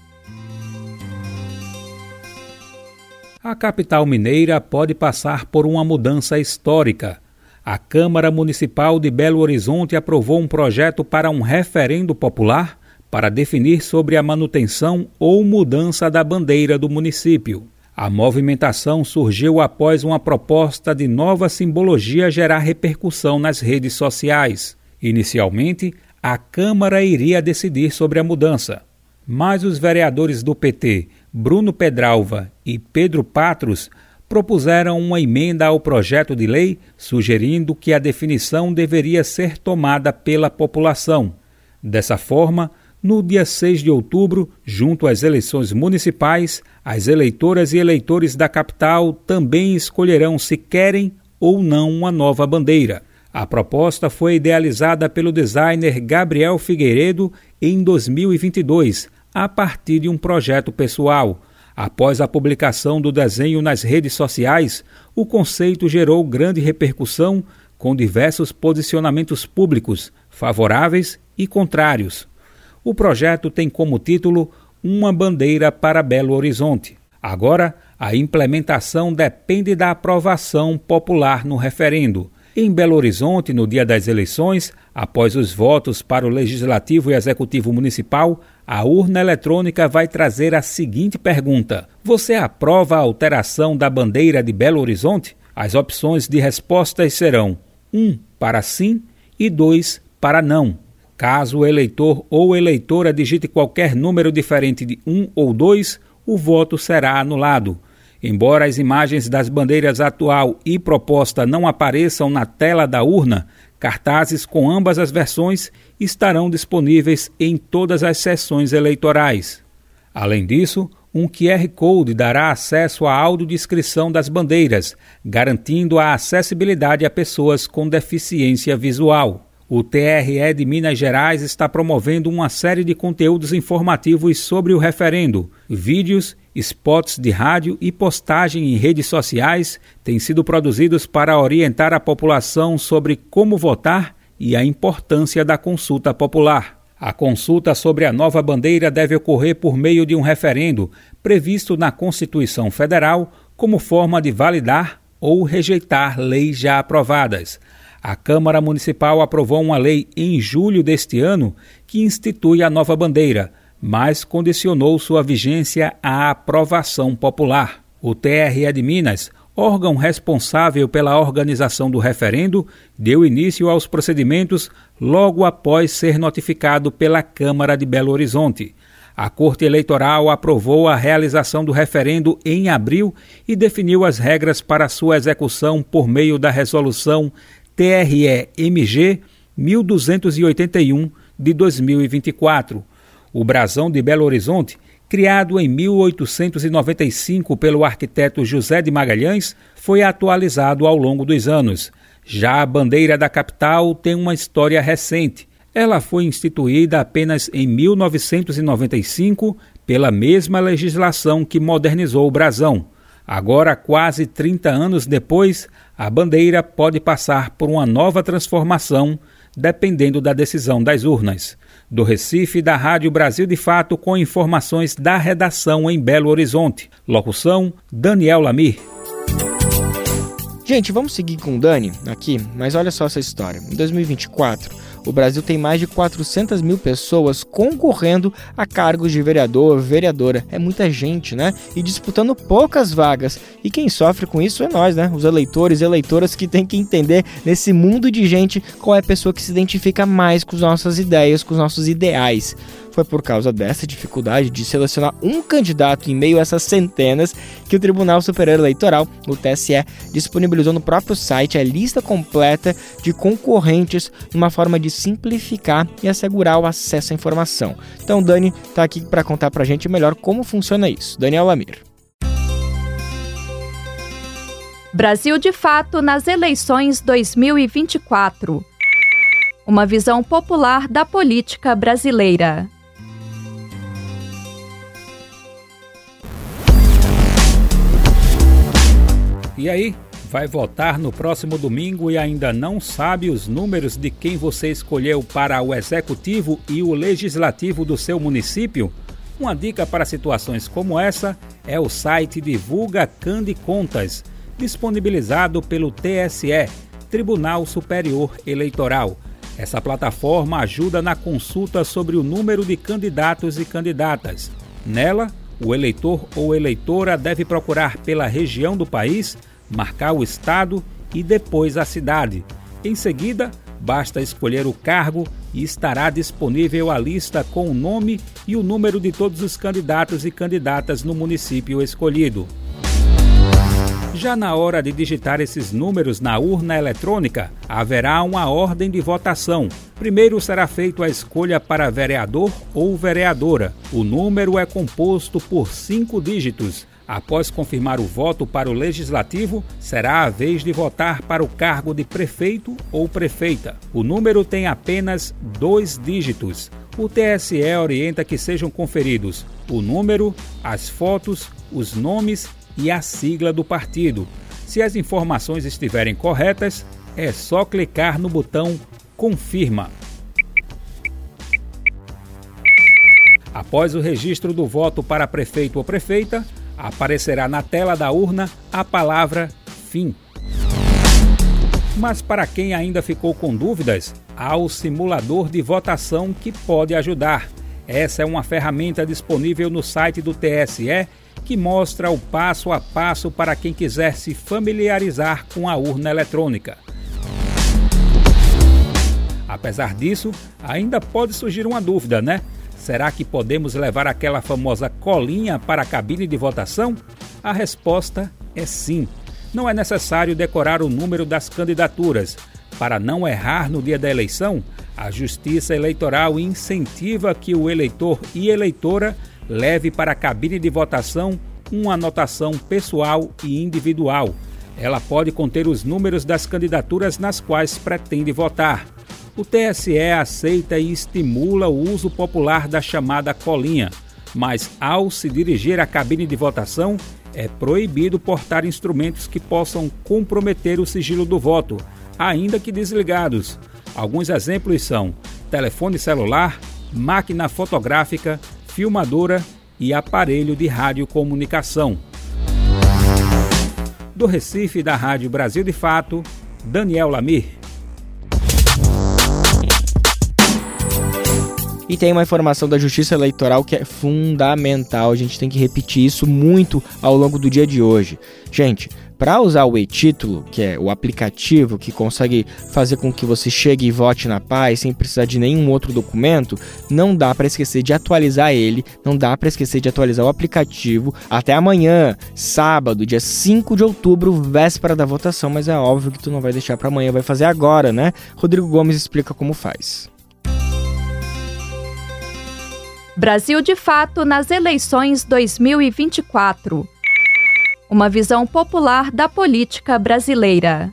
H: A capital mineira pode passar por uma mudança histórica. A Câmara Municipal de Belo Horizonte aprovou um projeto para um referendo popular para definir sobre a manutenção ou mudança da bandeira do município. A movimentação surgiu após uma proposta de nova simbologia gerar repercussão nas redes sociais. Inicialmente, a Câmara iria decidir sobre a mudança, mas os vereadores do PT, Bruno Pedralva e Pedro Patros, propuseram uma emenda ao projeto de lei, sugerindo que a definição deveria ser tomada pela população. Dessa forma, no dia 6 de outubro, junto às eleições municipais, as eleitoras e eleitores da capital também escolherão se querem ou não uma nova bandeira. A proposta foi idealizada pelo designer Gabriel Figueiredo em 2022, a partir de um projeto pessoal. Após a publicação do desenho nas redes sociais, o conceito gerou grande repercussão, com diversos posicionamentos públicos, favoráveis e contrários. O projeto tem como título Uma Bandeira para Belo Horizonte. Agora, a implementação depende da aprovação popular no referendo. Em Belo Horizonte, no dia das eleições, após os votos para o Legislativo e Executivo Municipal, a urna eletrônica vai trazer a seguinte pergunta: você aprova a alteração da bandeira de Belo Horizonte? As opções de respostas serão 1 para sim e 2 para não. Caso o eleitor ou eleitora digite qualquer número diferente de 1 ou 2, o voto será anulado. Embora as imagens das bandeiras atual e proposta não apareçam na tela da urna, cartazes com ambas as versões estarão disponíveis em todas as sessões eleitorais. Além disso, um QR Code dará acesso à audiodescrição das bandeiras, garantindo a acessibilidade a pessoas com deficiência visual. O TRE de Minas Gerais está promovendo uma série de conteúdos informativos sobre o referendo. Vídeos, spots de rádio e postagem em redes sociais têm sido produzidos para orientar a população sobre como votar e a importância da consulta popular. A consulta sobre a nova bandeira deve ocorrer por meio de um referendo previsto na Constituição Federal como forma de validar ou rejeitar leis já aprovadas. A Câmara Municipal aprovou uma lei em julho deste ano que institui a nova bandeira, mas condicionou sua vigência à aprovação popular. O TRE de Minas, órgão responsável pela organização do referendo, deu início aos procedimentos logo após ser notificado pela Câmara de Belo Horizonte. A Corte Eleitoral aprovou a realização do referendo em abril e definiu as regras para sua execução por meio da Resolução TRE-MG 1281 de 2024. O brasão de Belo Horizonte, criado em 1895 pelo arquiteto José de Magalhães, foi atualizado ao longo dos anos. Já a bandeira da capital tem uma história recente. Ela foi instituída apenas em 1995 pela mesma legislação que modernizou o brasão. Agora, quase 30 anos depois, a bandeira pode passar por uma nova transformação, dependendo da decisão das urnas. Do Recife, da Rádio Brasil de Fato, com informações da redação em Belo Horizonte. Locução, Daniel Lamir.
B: Gente, vamos seguir com o Dani aqui, mas olha só essa história. Em 2024, o Brasil tem mais de 400 mil pessoas concorrendo a cargos de vereador, vereadora. É muita gente, né? E disputando poucas vagas. E quem sofre com isso é nós, né? Os eleitores e eleitoras que tem que entender nesse mundo de gente qual é a pessoa que se identifica mais com as nossas ideias, com os nossos ideais. Foi por causa dessa dificuldade de selecionar um candidato em meio a essas centenas que o Tribunal Superior Eleitoral, o TSE, disponibilizou no próprio site a lista completa de concorrentes, uma forma de simplificar e assegurar o acesso à informação. Então, o Dani está aqui para contar para a gente melhor como funciona isso. Daniel Lamir.
G: Brasil de Fato nas eleições 2024. Uma visão popular da política brasileira.
H: E aí, vai votar no próximo domingo e ainda não sabe os números de quem você escolheu para o Executivo e o Legislativo do seu município? Uma dica para situações como essa é o site Divulga Cande Contas, disponibilizado pelo TSE, Tribunal Superior Eleitoral. Essa plataforma ajuda na consulta sobre o número de candidatos e candidatas. Nela, o eleitor ou eleitora deve procurar pela região do país, marcar o estado e depois a cidade. Em seguida, basta escolher o cargo e estará disponível a lista com o nome e o número de todos os candidatos e candidatas no município escolhido. Já na hora de digitar esses números na urna eletrônica, haverá uma ordem de votação. Primeiro será feita a escolha para vereador ou vereadora. O número é composto por 5 dígitos. Após confirmar o voto para o Legislativo, será a vez de votar para o cargo de prefeito ou prefeita. O número tem apenas 2 dígitos. O TSE orienta que sejam conferidos o número, as fotos, os nomes e a sigla do partido. Se as informações estiverem corretas, é só clicar no botão Confirma. Após o registro do voto para prefeito ou prefeita, aparecerá na tela da urna a palavra Fim. Mas para quem ainda ficou com dúvidas, há o simulador de votação que pode ajudar. Essa é uma ferramenta disponível no site do TSE que mostra o passo a passo para quem quiser se familiarizar com a urna eletrônica. Apesar disso, ainda pode surgir uma dúvida, né? Será que podemos levar aquela famosa colinha para a cabine de votação? A resposta é sim. Não é necessário decorar o número das candidaturas. Para não errar no dia da eleição, a Justiça Eleitoral incentiva que o eleitor e eleitora leve para a cabine de votação uma anotação pessoal e individual. Ela pode conter os números das candidaturas nas quais pretende votar. O TSE aceita e estimula o uso popular da chamada colinha, mas ao se dirigir à cabine de votação, é proibido portar instrumentos que possam comprometer o sigilo do voto, ainda que desligados. Alguns exemplos são telefone celular, máquina fotográfica, filmadora e aparelho de radiocomunicação. Do Recife, da Rádio Brasil de Fato, Daniel Lamir.
B: E tem uma informação da Justiça Eleitoral que é fundamental, a gente tem que repetir isso muito ao longo do dia de hoje. Gente, para usar o e-título, que é o aplicativo que consegue fazer com que você chegue e vote na paz sem precisar de nenhum outro documento, não dá para esquecer de atualizar ele, não dá para esquecer de atualizar o aplicativo até amanhã, sábado, dia 5 de outubro, véspera da votação, mas é óbvio que tu não vai deixar para amanhã, vai fazer agora, né? Rodrigo Gomes explica como faz.
G: Brasil de Fato nas eleições 2024. Uma visão popular da política brasileira.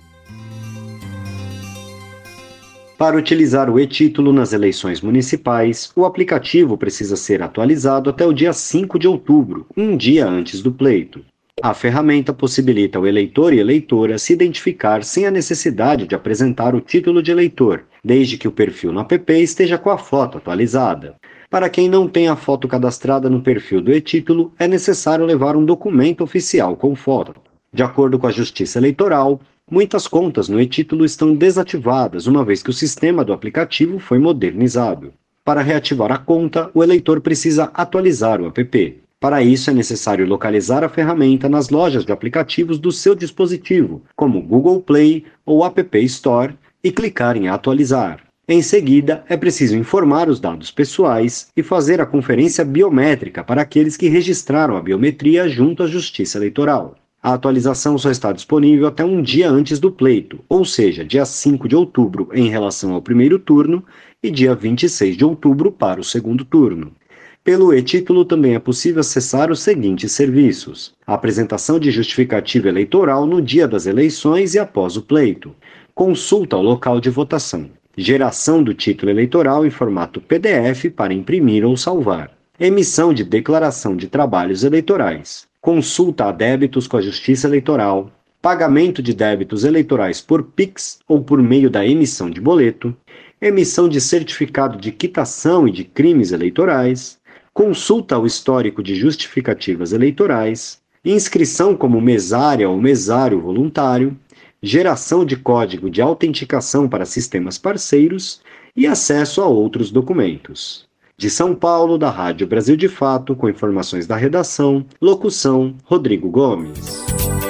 I: Para utilizar o e-título nas eleições municipais, o aplicativo precisa ser atualizado até o dia 5 de outubro, um dia antes do pleito. A ferramenta possibilita o eleitor e eleitora se identificar sem a necessidade de apresentar o título de eleitor, desde que o perfil no app esteja com a foto atualizada. Para quem não tem a foto cadastrada no perfil do e-título, é necessário levar um documento oficial com foto. De acordo com a Justiça Eleitoral, muitas contas no e-título estão desativadas, uma vez que o sistema do aplicativo foi modernizado. Para reativar a conta, o eleitor precisa atualizar o app. Para isso, é necessário localizar a ferramenta nas lojas de aplicativos do seu dispositivo, como Google Play ou App Store, e clicar em atualizar. Em seguida, é preciso informar os dados pessoais e fazer a conferência biométrica para aqueles que registraram a biometria junto à Justiça Eleitoral. A atualização só está disponível até um dia antes do pleito, ou seja, dia 5 de outubro em relação ao primeiro turno e dia 26 de outubro para o segundo turno. Pelo e-título também é possível acessar os seguintes serviços: a apresentação de justificativa eleitoral no dia das eleições e após o pleito, consulta ao local de votação, geração do título eleitoral em formato PDF para imprimir ou salvar, emissão de declaração de trabalhos eleitorais, consulta a débitos com a Justiça Eleitoral, pagamento de débitos eleitorais por Pix ou por meio da emissão de boleto, emissão de certificado de quitação e de crimes eleitorais, consulta ao histórico de justificativas eleitorais, inscrição como mesária ou mesário voluntário, geração de código de autenticação para sistemas parceiros e acesso a outros documentos. De São Paulo, da Rádio Brasil de Fato, com informações da redação, locução Rodrigo Gomes.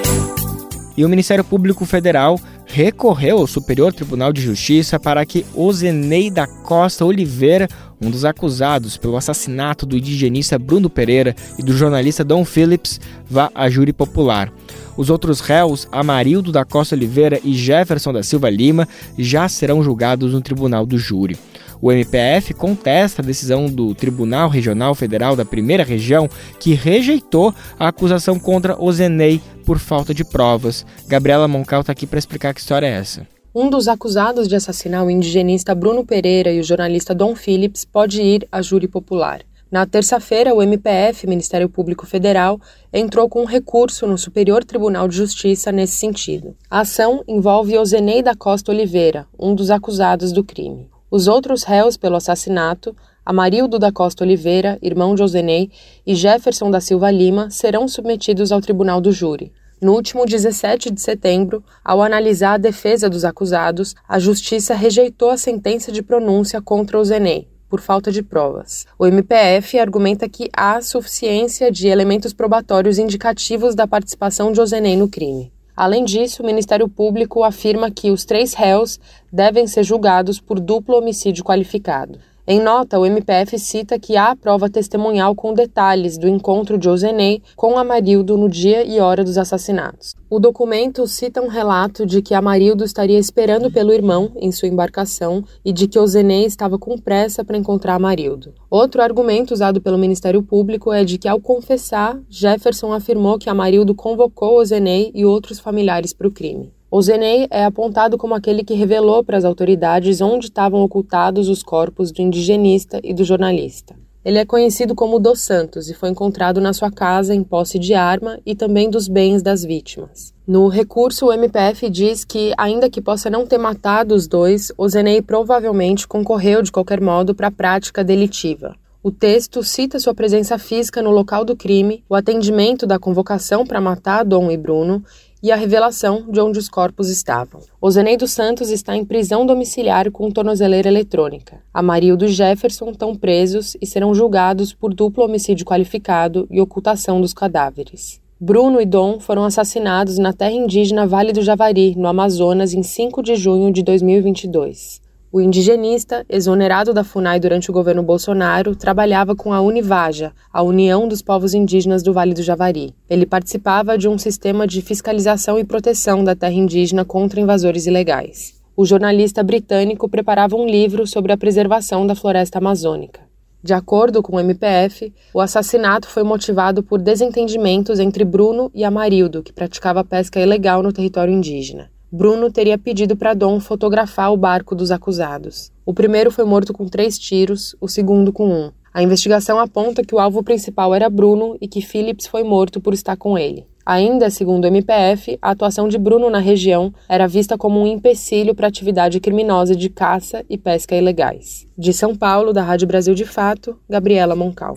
B: E o Ministério Público Federal recorreu ao Superior Tribunal de Justiça para que Ozenei da Costa Oliveira, um dos acusados pelo assassinato do indigenista Bruno Pereira e do jornalista Dom Phillips, vá a júri popular. Os outros réus, Amarildo da Costa Oliveira e Jefferson da Silva Lima, já serão julgados no Tribunal do Júri. O MPF contesta a decisão do Tribunal Regional Federal da Primeira Região, que rejeitou a acusação contra Ozenei por falta de provas. Gabriela Moncal está aqui para explicar que história é essa.
J: Um dos acusados de assassinar o indigenista Bruno Pereira e o jornalista Dom Phillips pode ir a júri popular. Na terça-feira, o MPF, Ministério Público Federal, entrou com um recurso no Superior Tribunal de Justiça nesse sentido. A ação envolve Ozenei da Costa Oliveira, um dos acusados do crime. Os outros réus pelo assassinato, Amarildo da Costa Oliveira, irmão de Ozenei, e Jefferson da Silva Lima, serão submetidos ao Tribunal do Júri. No último 17 de setembro, ao analisar a defesa dos acusados, a Justiça rejeitou a sentença de pronúncia contra Ozenei, por falta de provas. O MPF argumenta que há suficiência de elementos probatórios indicativos da participação de Ozenei no crime. Além disso, o Ministério Público afirma que os 3 réus devem ser julgados por duplo homicídio qualificado. Em nota, o MPF cita que há prova testemunhal com detalhes do encontro de Ozenei com Amarildo no dia e hora dos assassinatos. O documento cita um relato de que Amarildo estaria esperando pelo irmão em sua embarcação e de que Ozenei estava com pressa para encontrar Amarildo. Outro argumento usado pelo Ministério Público é de que, ao confessar, Jefferson afirmou que Amarildo convocou Ozenei e outros familiares para o crime. Ozenei é apontado como aquele que revelou para as autoridades onde estavam ocultados os corpos do indigenista e do jornalista. Ele é conhecido como Dos Santos e foi encontrado na sua casa em posse de arma e também dos bens das vítimas. No recurso, o MPF diz que, ainda que possa não ter matado os dois, Ozenei provavelmente concorreu de qualquer modo para a prática delitiva. O texto cita sua presença física no local do crime, o atendimento da convocação para matar Dom e Bruno e a revelação de onde os corpos estavam. Ozenei dos Santos está em prisão domiciliar com tornozeleira eletrônica. Amarildo e Jefferson estão presos e serão julgados por duplo homicídio qualificado e ocultação dos cadáveres. Bruno e Dom foram assassinados na terra indígena Vale do Javari, no Amazonas, em 5 de junho de 2022. O indigenista, exonerado da FUNAI durante o governo Bolsonaro, trabalhava com a Univaja, a União dos Povos Indígenas do Vale do Javari. Ele participava de um sistema de fiscalização e proteção da terra indígena contra invasores ilegais. O jornalista britânico preparava um livro sobre a preservação da floresta amazônica. De acordo com o MPF, o assassinato foi motivado por desentendimentos entre Bruno e Amarildo, que praticava pesca ilegal no território indígena. Bruno teria pedido para Dom fotografar o barco dos acusados. O primeiro foi morto com 3 tiros, o segundo com 1. A investigação aponta que o alvo principal era Bruno e que Phillips foi morto por estar com ele. Ainda, segundo o MPF, a atuação de Bruno na região era vista como um empecilho para a atividade criminosa de caça e pesca ilegais. De São Paulo, da Rádio Brasil de Fato, Gabriela Moncal.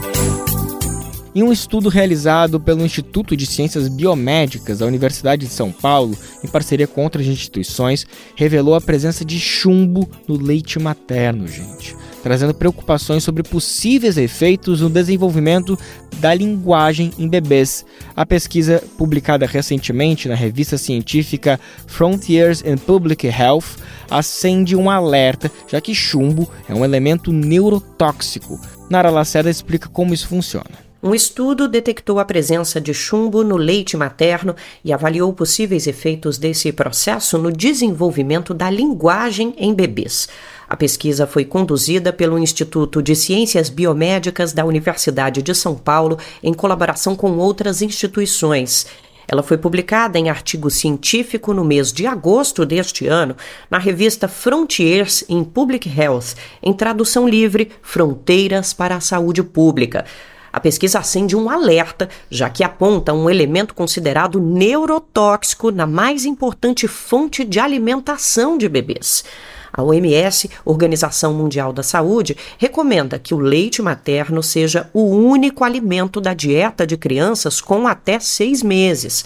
B: Em um estudo realizado pelo Instituto de Ciências Biomédicas da Universidade de São Paulo, em parceria com outras instituições, revelou a presença de chumbo no leite materno, trazendo preocupações sobre possíveis efeitos no desenvolvimento da linguagem em bebês. A pesquisa, publicada recentemente na revista científica Frontiers in Public Health, acende um alerta, já que chumbo é um elemento neurotóxico. Nara Lacerda explica como isso funciona.
C: Um estudo detectou a presença de chumbo no leite materno e avaliou possíveis efeitos desse processo no desenvolvimento da linguagem em bebês. A pesquisa foi conduzida pelo Instituto de Ciências Biomédicas da Universidade de São Paulo, em colaboração com outras instituições. Ela foi publicada em artigo científico no mês de agosto deste ano, na revista Frontiers in Public Health, em tradução livre, Fronteiras para a Saúde Pública. A pesquisa acende um alerta, já que aponta um elemento considerado neurotóxico na mais importante fonte de alimentação de bebês. A OMS, Organização Mundial da Saúde, recomenda que o leite materno seja o único alimento da dieta de crianças com até 6 meses.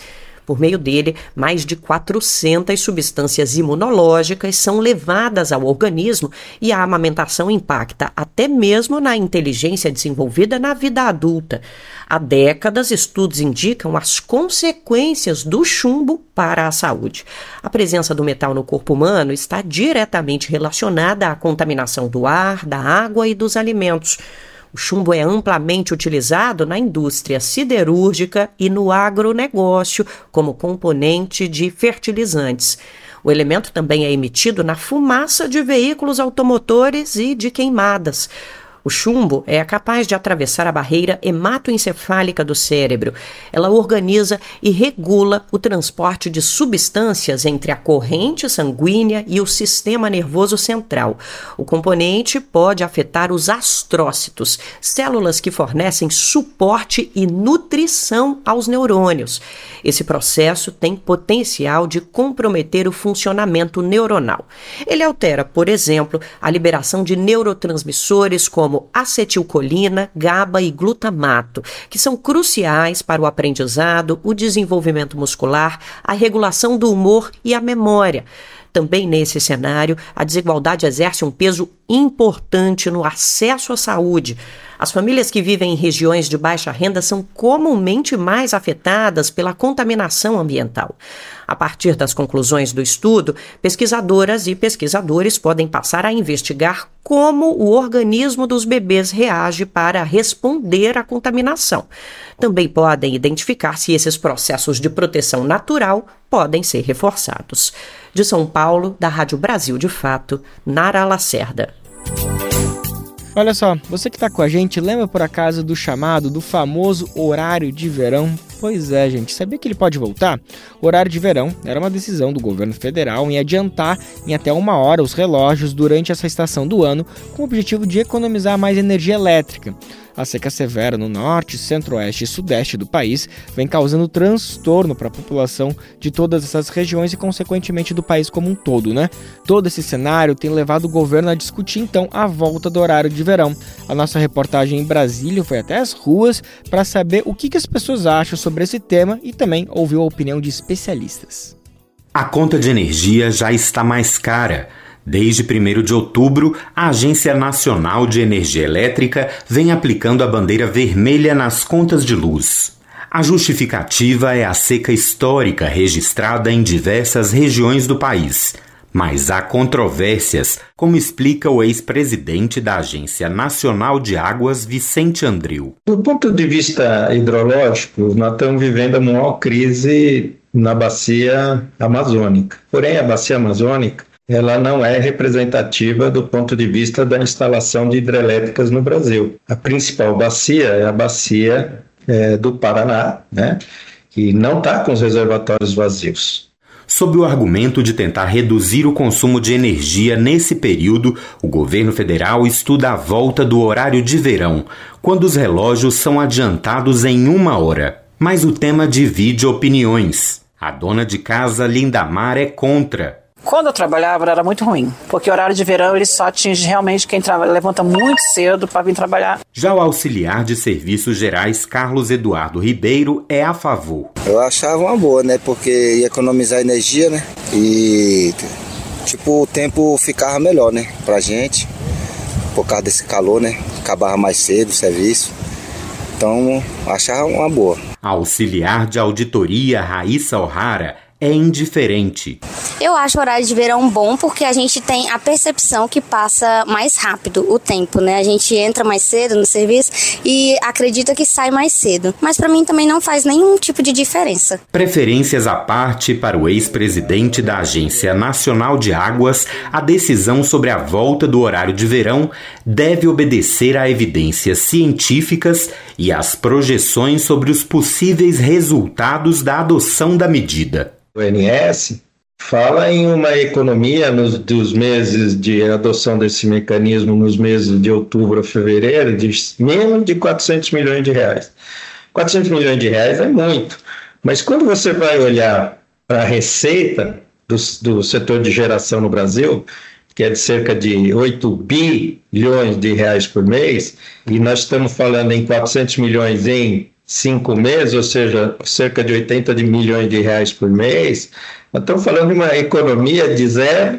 C: Por meio dele, mais de 400 substâncias imunológicas são levadas ao organismo e a amamentação impacta até mesmo na inteligência desenvolvida na vida adulta. Há décadas, estudos indicam as consequências do chumbo para a saúde. A presença do metal no corpo humano está diretamente relacionada à contaminação do ar, da água e dos alimentos. O chumbo é amplamente utilizado na indústria siderúrgica e no agronegócio como componente de fertilizantes. O elemento também é emitido na fumaça de veículos automotores e de queimadas. O chumbo é capaz de atravessar a barreira hematoencefálica do cérebro. Ela organiza e regula o transporte de substâncias entre a corrente sanguínea e o sistema nervoso central. O componente pode afetar os astrócitos, células que fornecem suporte e nutrição aos neurônios. Esse processo tem potencial de comprometer o funcionamento neuronal. Ele altera, por exemplo, a liberação de neurotransmissores como acetilcolina, GABA e glutamato, que são cruciais para o aprendizado, o desenvolvimento muscular, a regulação do humor e a memória. Também nesse cenário, a desigualdade exerce um peso importante no acesso à saúde. As famílias que vivem em regiões de baixa renda são comumente mais afetadas pela contaminação ambiental. A partir das conclusões do estudo, pesquisadoras e pesquisadores podem passar a investigar como o organismo dos bebês reage para responder à contaminação. Também podem identificar se esses processos de proteção natural podem ser reforçados. De São Paulo, da Rádio Brasil de Fato, Nara Lacerda.
B: Olha só, você que está com a gente, lembra por acaso do chamado do famoso horário de verão? Pois é, gente, sabia que ele pode voltar? O horário de verão era uma decisão do governo federal em adiantar em até 1 hora os relógios durante essa estação do ano, com o objetivo de economizar mais energia elétrica. A seca severa no norte, centro-oeste e sudeste do país vem causando transtorno para a população de todas essas regiões e, consequentemente, do país como um todo, né? Todo esse cenário tem levado o governo a discutir, então, a volta do horário de verão. A nossa reportagem em Brasília foi até as ruas para saber o que as pessoas acham sobre esse tema e também ouviu a opinião de especialistas.
K: A conta de energia já está mais cara. Desde 1º de outubro, a Agência Nacional de Energia Elétrica vem aplicando a bandeira vermelha nas contas de luz. A justificativa é a seca histórica registrada em diversas regiões do país. Mas há controvérsias, como explica o ex-presidente da Agência Nacional de Águas, Vicente Andril.
L: Do ponto de vista hidrológico, nós estamos vivendo a maior crise na bacia amazônica. Porém, a bacia amazônica ela não é representativa do ponto de vista da instalação de hidrelétricas no Brasil. A principal bacia é a bacia do Paraná, né, que não está com os reservatórios vazios.
K: Sob o argumento de tentar reduzir o consumo de energia nesse período, o governo federal estuda a volta do horário de verão, quando os relógios são adiantados em 1 hora. Mas o tema divide opiniões. A dona de casa, Lindamar, é contra.
M: Quando eu trabalhava era muito ruim, porque o horário de verão ele só atinge realmente quem levanta muito cedo para vir trabalhar.
K: Já o auxiliar de serviços gerais Carlos Eduardo Ribeiro é a favor.
N: Eu achava uma boa, né, porque ia economizar energia, né, e o tempo ficava melhor, né, pra gente, por causa desse calor, né, acabava mais cedo o serviço, então achava uma boa.
K: A auxiliar de auditoria Raíssa O'Hara é indiferente.
O: Eu acho o horário de verão bom porque a gente tem a percepção que passa mais rápido o tempo, né? A gente entra mais cedo no serviço e acredita que sai mais cedo. Mas para mim também não faz nenhum tipo de diferença.
K: Preferências à parte para o ex-presidente da Agência Nacional de Águas, a decisão sobre a volta do horário de verão deve obedecer a evidências científicas e às projeções sobre os possíveis resultados da adoção da medida.
L: O ONS fala em uma economia dos meses de adoção desse mecanismo, nos meses de outubro a fevereiro, de menos de 400 milhões de reais. 400 milhões de reais é muito, mas quando você vai olhar para a receita do setor de geração no Brasil, que é de cerca de 8 bilhões de reais por mês, e nós estamos falando em 400 milhões em 5 meses, ou seja, cerca de 80 milhões de reais por mês, nós estamos falando de uma economia de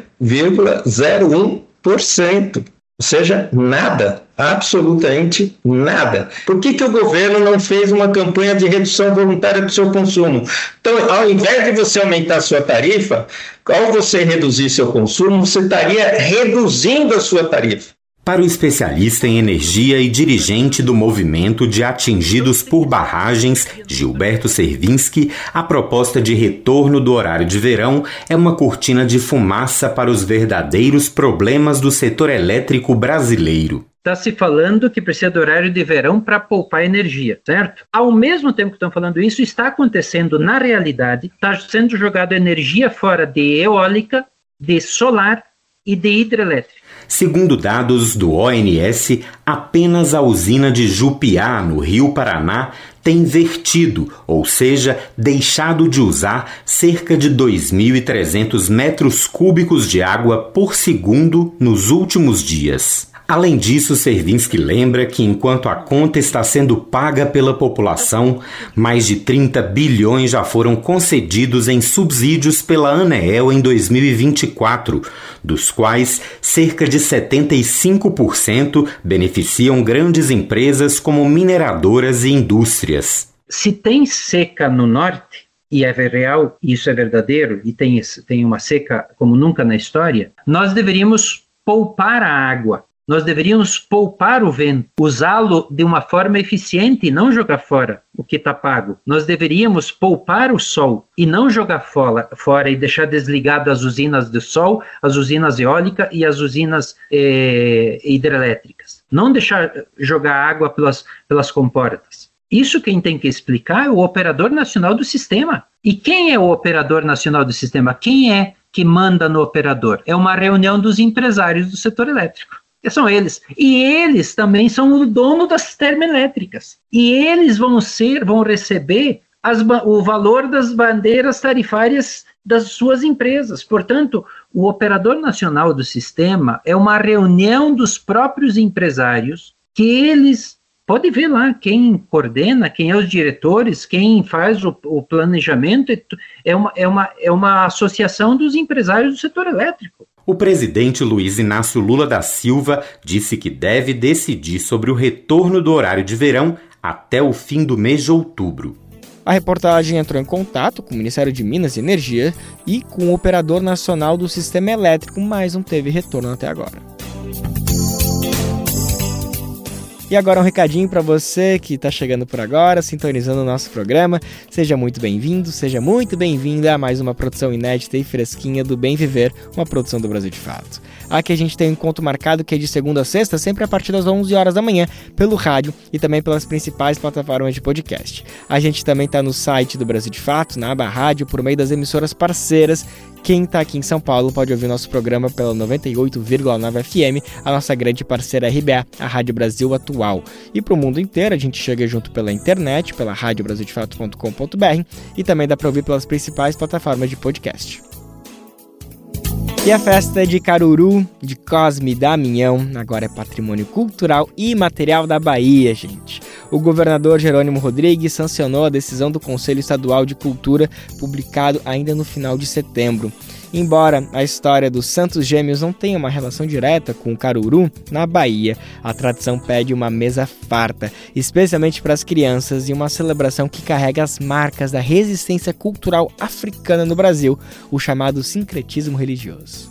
L: 0,01%. Ou seja, nada, absolutamente nada. Por que o governo não fez uma campanha de redução voluntária do seu consumo? Então, ao invés de você aumentar a sua tarifa, ao você reduzir seu consumo, você estaria reduzindo a sua tarifa.
K: Para o especialista em energia e dirigente do movimento de atingidos por barragens, Gilberto Servinski, a proposta de retorno do horário de verão é uma cortina de fumaça para os verdadeiros problemas do setor elétrico brasileiro.
P: Está se falando que precisa do horário de verão para poupar energia, certo? Ao mesmo tempo que estão falando isso, está acontecendo na realidade, está sendo jogada energia fora de eólica, de solar e de hidrelétrica.
K: Segundo dados do ONS, apenas a usina de Jupiá, no Rio Paraná, tem vertido, ou seja, deixado de usar cerca de 2.300 metros cúbicos de água por segundo nos últimos dias. Além disso, Servinski lembra que enquanto a conta está sendo paga pela população, mais de 30 bilhões já foram concedidos em subsídios pela ANEEL em 2024, dos quais cerca de 75% beneficiam grandes empresas como mineradoras e indústrias.
P: Se tem seca no norte, e é real, isso é verdadeiro, e tem uma seca como nunca na história, nós deveríamos poupar a água. Nós deveríamos poupar o vento, usá-lo de uma forma eficiente e não jogar fora o que está pago. Nós deveríamos poupar o sol e não jogar fora e deixar desligado as usinas de sol, as usinas eólicas e as usinas hidrelétricas. Não deixar jogar água pelas comportas. Isso quem tem que explicar é o operador nacional do sistema. E quem é o operador nacional do sistema? Quem é que manda no operador? É uma reunião dos empresários do setor elétrico. São eles. E eles também são o dono das termoelétricas. E eles vão receber o valor das bandeiras tarifárias das suas empresas. Portanto, o operador nacional do sistema é uma reunião dos próprios empresários que eles... Pode ver lá quem coordena, quem é os diretores, quem faz o planejamento. É uma associação dos empresários do setor elétrico.
K: O presidente Luiz Inácio Lula da Silva disse que deve decidir sobre o retorno do horário de verão até o fim do mês de outubro.
B: A reportagem entrou em contato com o Ministério de Minas e Energia e com o Operador Nacional do Sistema Elétrico, mas não teve retorno até agora. E agora um recadinho para você que está chegando por agora, sintonizando o nosso programa. Seja muito bem-vindo, seja muito bem-vinda a mais uma produção inédita e fresquinha do Bem Viver, uma produção do Brasil de Fato. Aqui a gente tem um encontro marcado que é de segunda a sexta, sempre a partir das 11 horas da manhã, pelo rádio e também pelas principais plataformas de podcast. A gente também está no site do Brasil de Fato, na aba rádio, por meio das emissoras parceiras. Quem está aqui em São Paulo pode ouvir nosso programa pela 98,9 FM, a nossa grande parceira RBA, a Rádio Brasil Atual. E para o mundo inteiro, a gente chega junto pela internet, pela radiobrasildefato.com.br e também dá para ouvir pelas principais plataformas de podcast. E a festa de Caruru, de Cosme e Damião, agora é patrimônio cultural e material da Bahia, gente. O governador Jerônimo Rodrigues sancionou a decisão do Conselho Estadual de Cultura, publicado ainda no final de setembro. Embora a história dos Santos Gêmeos não tenha uma relação direta com o Caruru, na Bahia, a tradição pede uma mesa farta, especialmente para as crianças, e uma celebração que carrega as marcas da resistência cultural africana no Brasil, o chamado sincretismo religioso.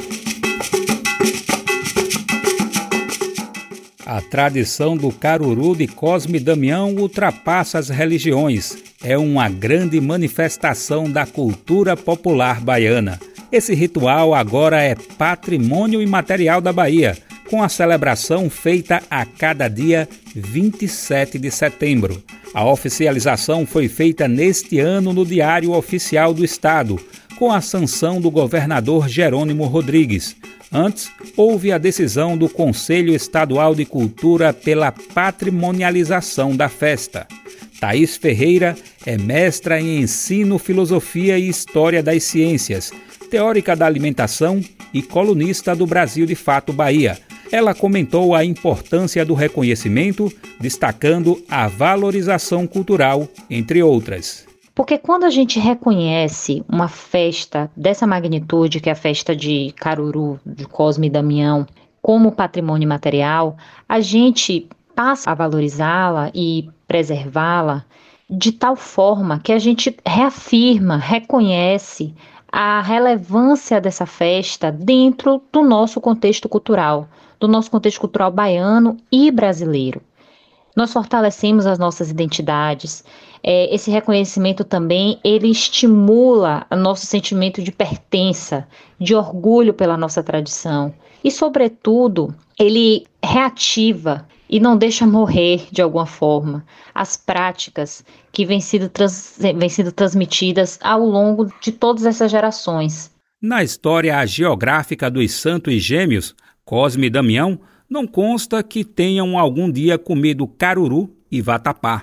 H: A tradição do Caruru de Cosme e Damião ultrapassa as religiões. É uma grande manifestação da cultura popular baiana. Esse ritual agora é patrimônio imaterial da Bahia, com a celebração feita a cada dia 27 de setembro. A oficialização foi feita neste ano no Diário Oficial do Estado, com a sanção do governador Jerônimo Rodrigues. Antes, houve a decisão do Conselho Estadual de Cultura pela patrimonialização da festa. Thaís Ferreira é mestra em Ensino, Filosofia e História das Ciências, teórica da alimentação e colunista do Brasil de Fato Bahia. Ela comentou a importância do reconhecimento, destacando a valorização cultural, entre outras.
Q: Porque quando a gente reconhece uma festa dessa magnitude, que é a festa de Caruru, de Cosme e Damião, como patrimônio material, a gente passa a valorizá-la e preservá-la de tal forma que a gente reafirma, reconhece a relevância dessa festa dentro do nosso contexto cultural baiano e brasileiro. Nós fortalecemos as nossas identidades. Esse reconhecimento também, ele estimula o nosso sentimento de pertença, de orgulho pela nossa tradição. E, sobretudo, ele reativa e não deixa morrer, de alguma forma, as práticas que vêm sendo transmitidas ao longo de todas essas gerações.
H: Na história geográfica dos Santos Gêmeos, Cosme e Damião, não consta que tenham algum dia comido caruru e vatapá.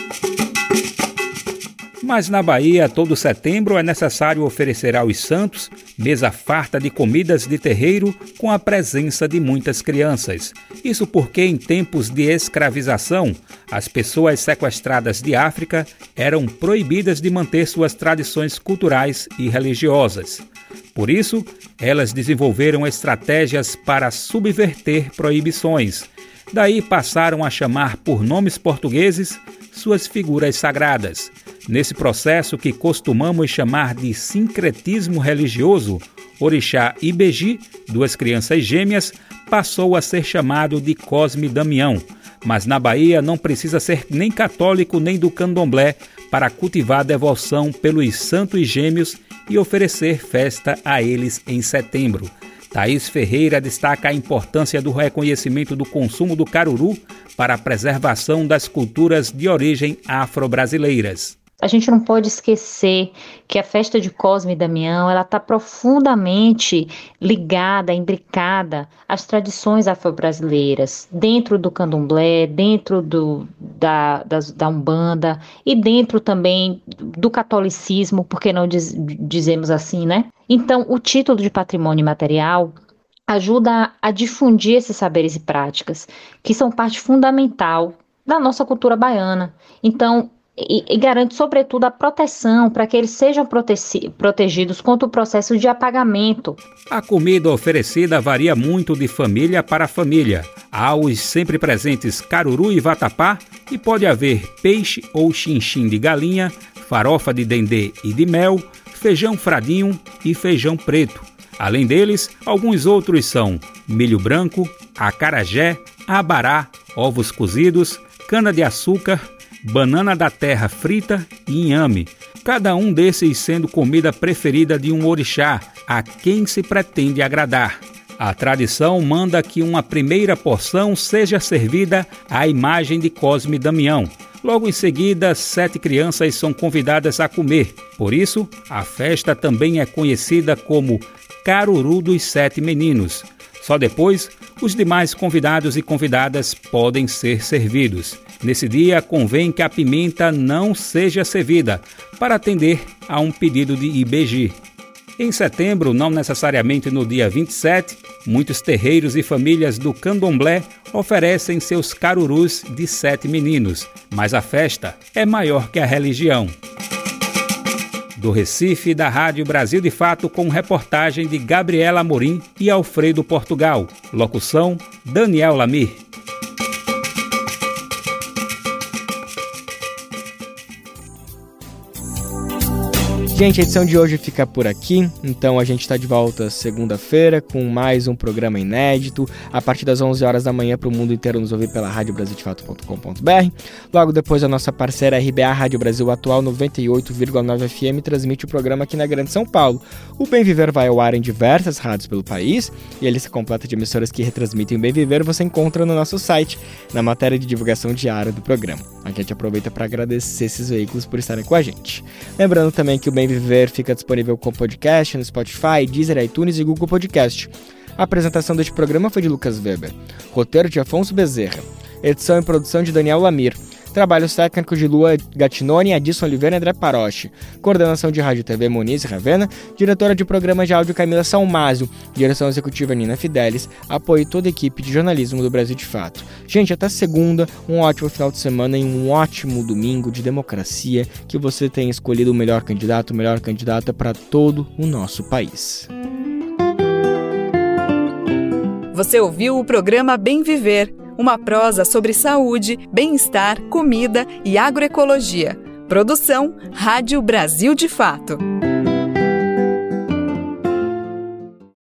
H: Mas na Bahia, todo setembro é necessário oferecer aos santos mesa farta de comidas de terreiro com a presença de muitas crianças. Isso porque em tempos de escravização, as pessoas sequestradas de África eram proibidas de manter suas tradições culturais e religiosas. Por isso, elas desenvolveram estratégias para subverter proibições. Daí passaram a chamar por nomes portugueses suas figuras sagradas. Nesse processo que costumamos chamar de sincretismo religioso, Orixá Ibeji, duas crianças gêmeas, passou a ser chamado de Cosme e Damião. Mas na Bahia não precisa ser nem católico nem do candomblé para cultivar devoção pelos santos gêmeos e oferecer festa a eles em setembro. Thaís Ferreira destaca a importância do reconhecimento do consumo do caruru para a preservação das culturas de origem afro-brasileiras.
Q: A gente não pode esquecer que a festa de Cosme e Damião está profundamente ligada, imbricada às tradições afro-brasileiras, dentro do candomblé, dentro da Umbanda e dentro também do catolicismo, porque não dizemos assim, né? Então, o título de patrimônio material ajuda a difundir esses saberes e práticas, que são parte fundamental da nossa cultura baiana. Então, e garante, sobretudo, a proteção para que eles sejam protegidos contra o processo de apagamento.
H: A comida oferecida varia muito de família para família. Há os sempre presentes caruru e vatapá e pode haver peixe ou chinchim de galinha, farofa de dendê e de mel, feijão fradinho e feijão preto. Além deles, alguns outros são milho branco, acarajé, abará, ovos cozidos, cana-de-açúcar, banana da terra frita e inhame, cada um desses sendo comida preferida de um orixá, a quem se pretende agradar. A tradição manda que uma primeira porção seja servida à imagem de Cosme e Damião. Logo em seguida, 7 crianças são convidadas a comer. Por isso, a festa também é conhecida como Caruru dos 7 Meninos. Só depois, os demais convidados e convidadas podem ser servidos. Nesse dia, convém que a pimenta não seja servida, para atender a um pedido de Ibeji. Em setembro, não necessariamente no dia 27, muitos terreiros e famílias do candomblé oferecem seus carurus de 7 meninos, mas a festa é maior que a religião. Do Recife, da Rádio Brasil de Fato, com reportagem de Gabriela Amorim e Alfredo Portugal. Locução, Daniel Lamir.
B: Gente, a edição de hoje fica por aqui, então a gente está de volta segunda-feira com mais um programa inédito, a partir das 11 horas da manhã para o mundo inteiro nos ouvir pela radiobrasildefato.com.br. Logo depois a nossa parceira RBA Rádio Brasil Atual 98,9 FM transmite o programa aqui na Grande São Paulo. O Bem Viver vai ao ar em diversas rádios pelo país e a lista completa de emissoras que retransmitem o Bem Viver você encontra no nosso site, na matéria de divulgação diária do programa. A gente aproveita para agradecer esses veículos por estarem com a gente. Lembrando também que o Bem Viver fica disponível com podcast no Spotify, Deezer, iTunes e Google Podcast. A apresentação deste programa foi de Lucas Weber. Roteiro de Afonso Bezerra. Edição e produção de Daniel Lamir. Trabalhos técnicos de Lua Gattinoni, Adilson Oliveira e André Paroche. Coordenação de Rádio e TV Moniz Ravena. Diretora de programa de áudio Camila Salmásio. Direção executiva Nina Fidelis. Apoio toda a equipe de jornalismo do Brasil de Fato. Gente, até segunda, um ótimo final de semana e um ótimo domingo de democracia, que você tenha escolhido o melhor candidato, melhor candidata para todo o nosso país.
A: Você ouviu o programa Bem Viver, uma prosa sobre saúde, bem-estar, comida e agroecologia. Produção Rádio Brasil de Fato.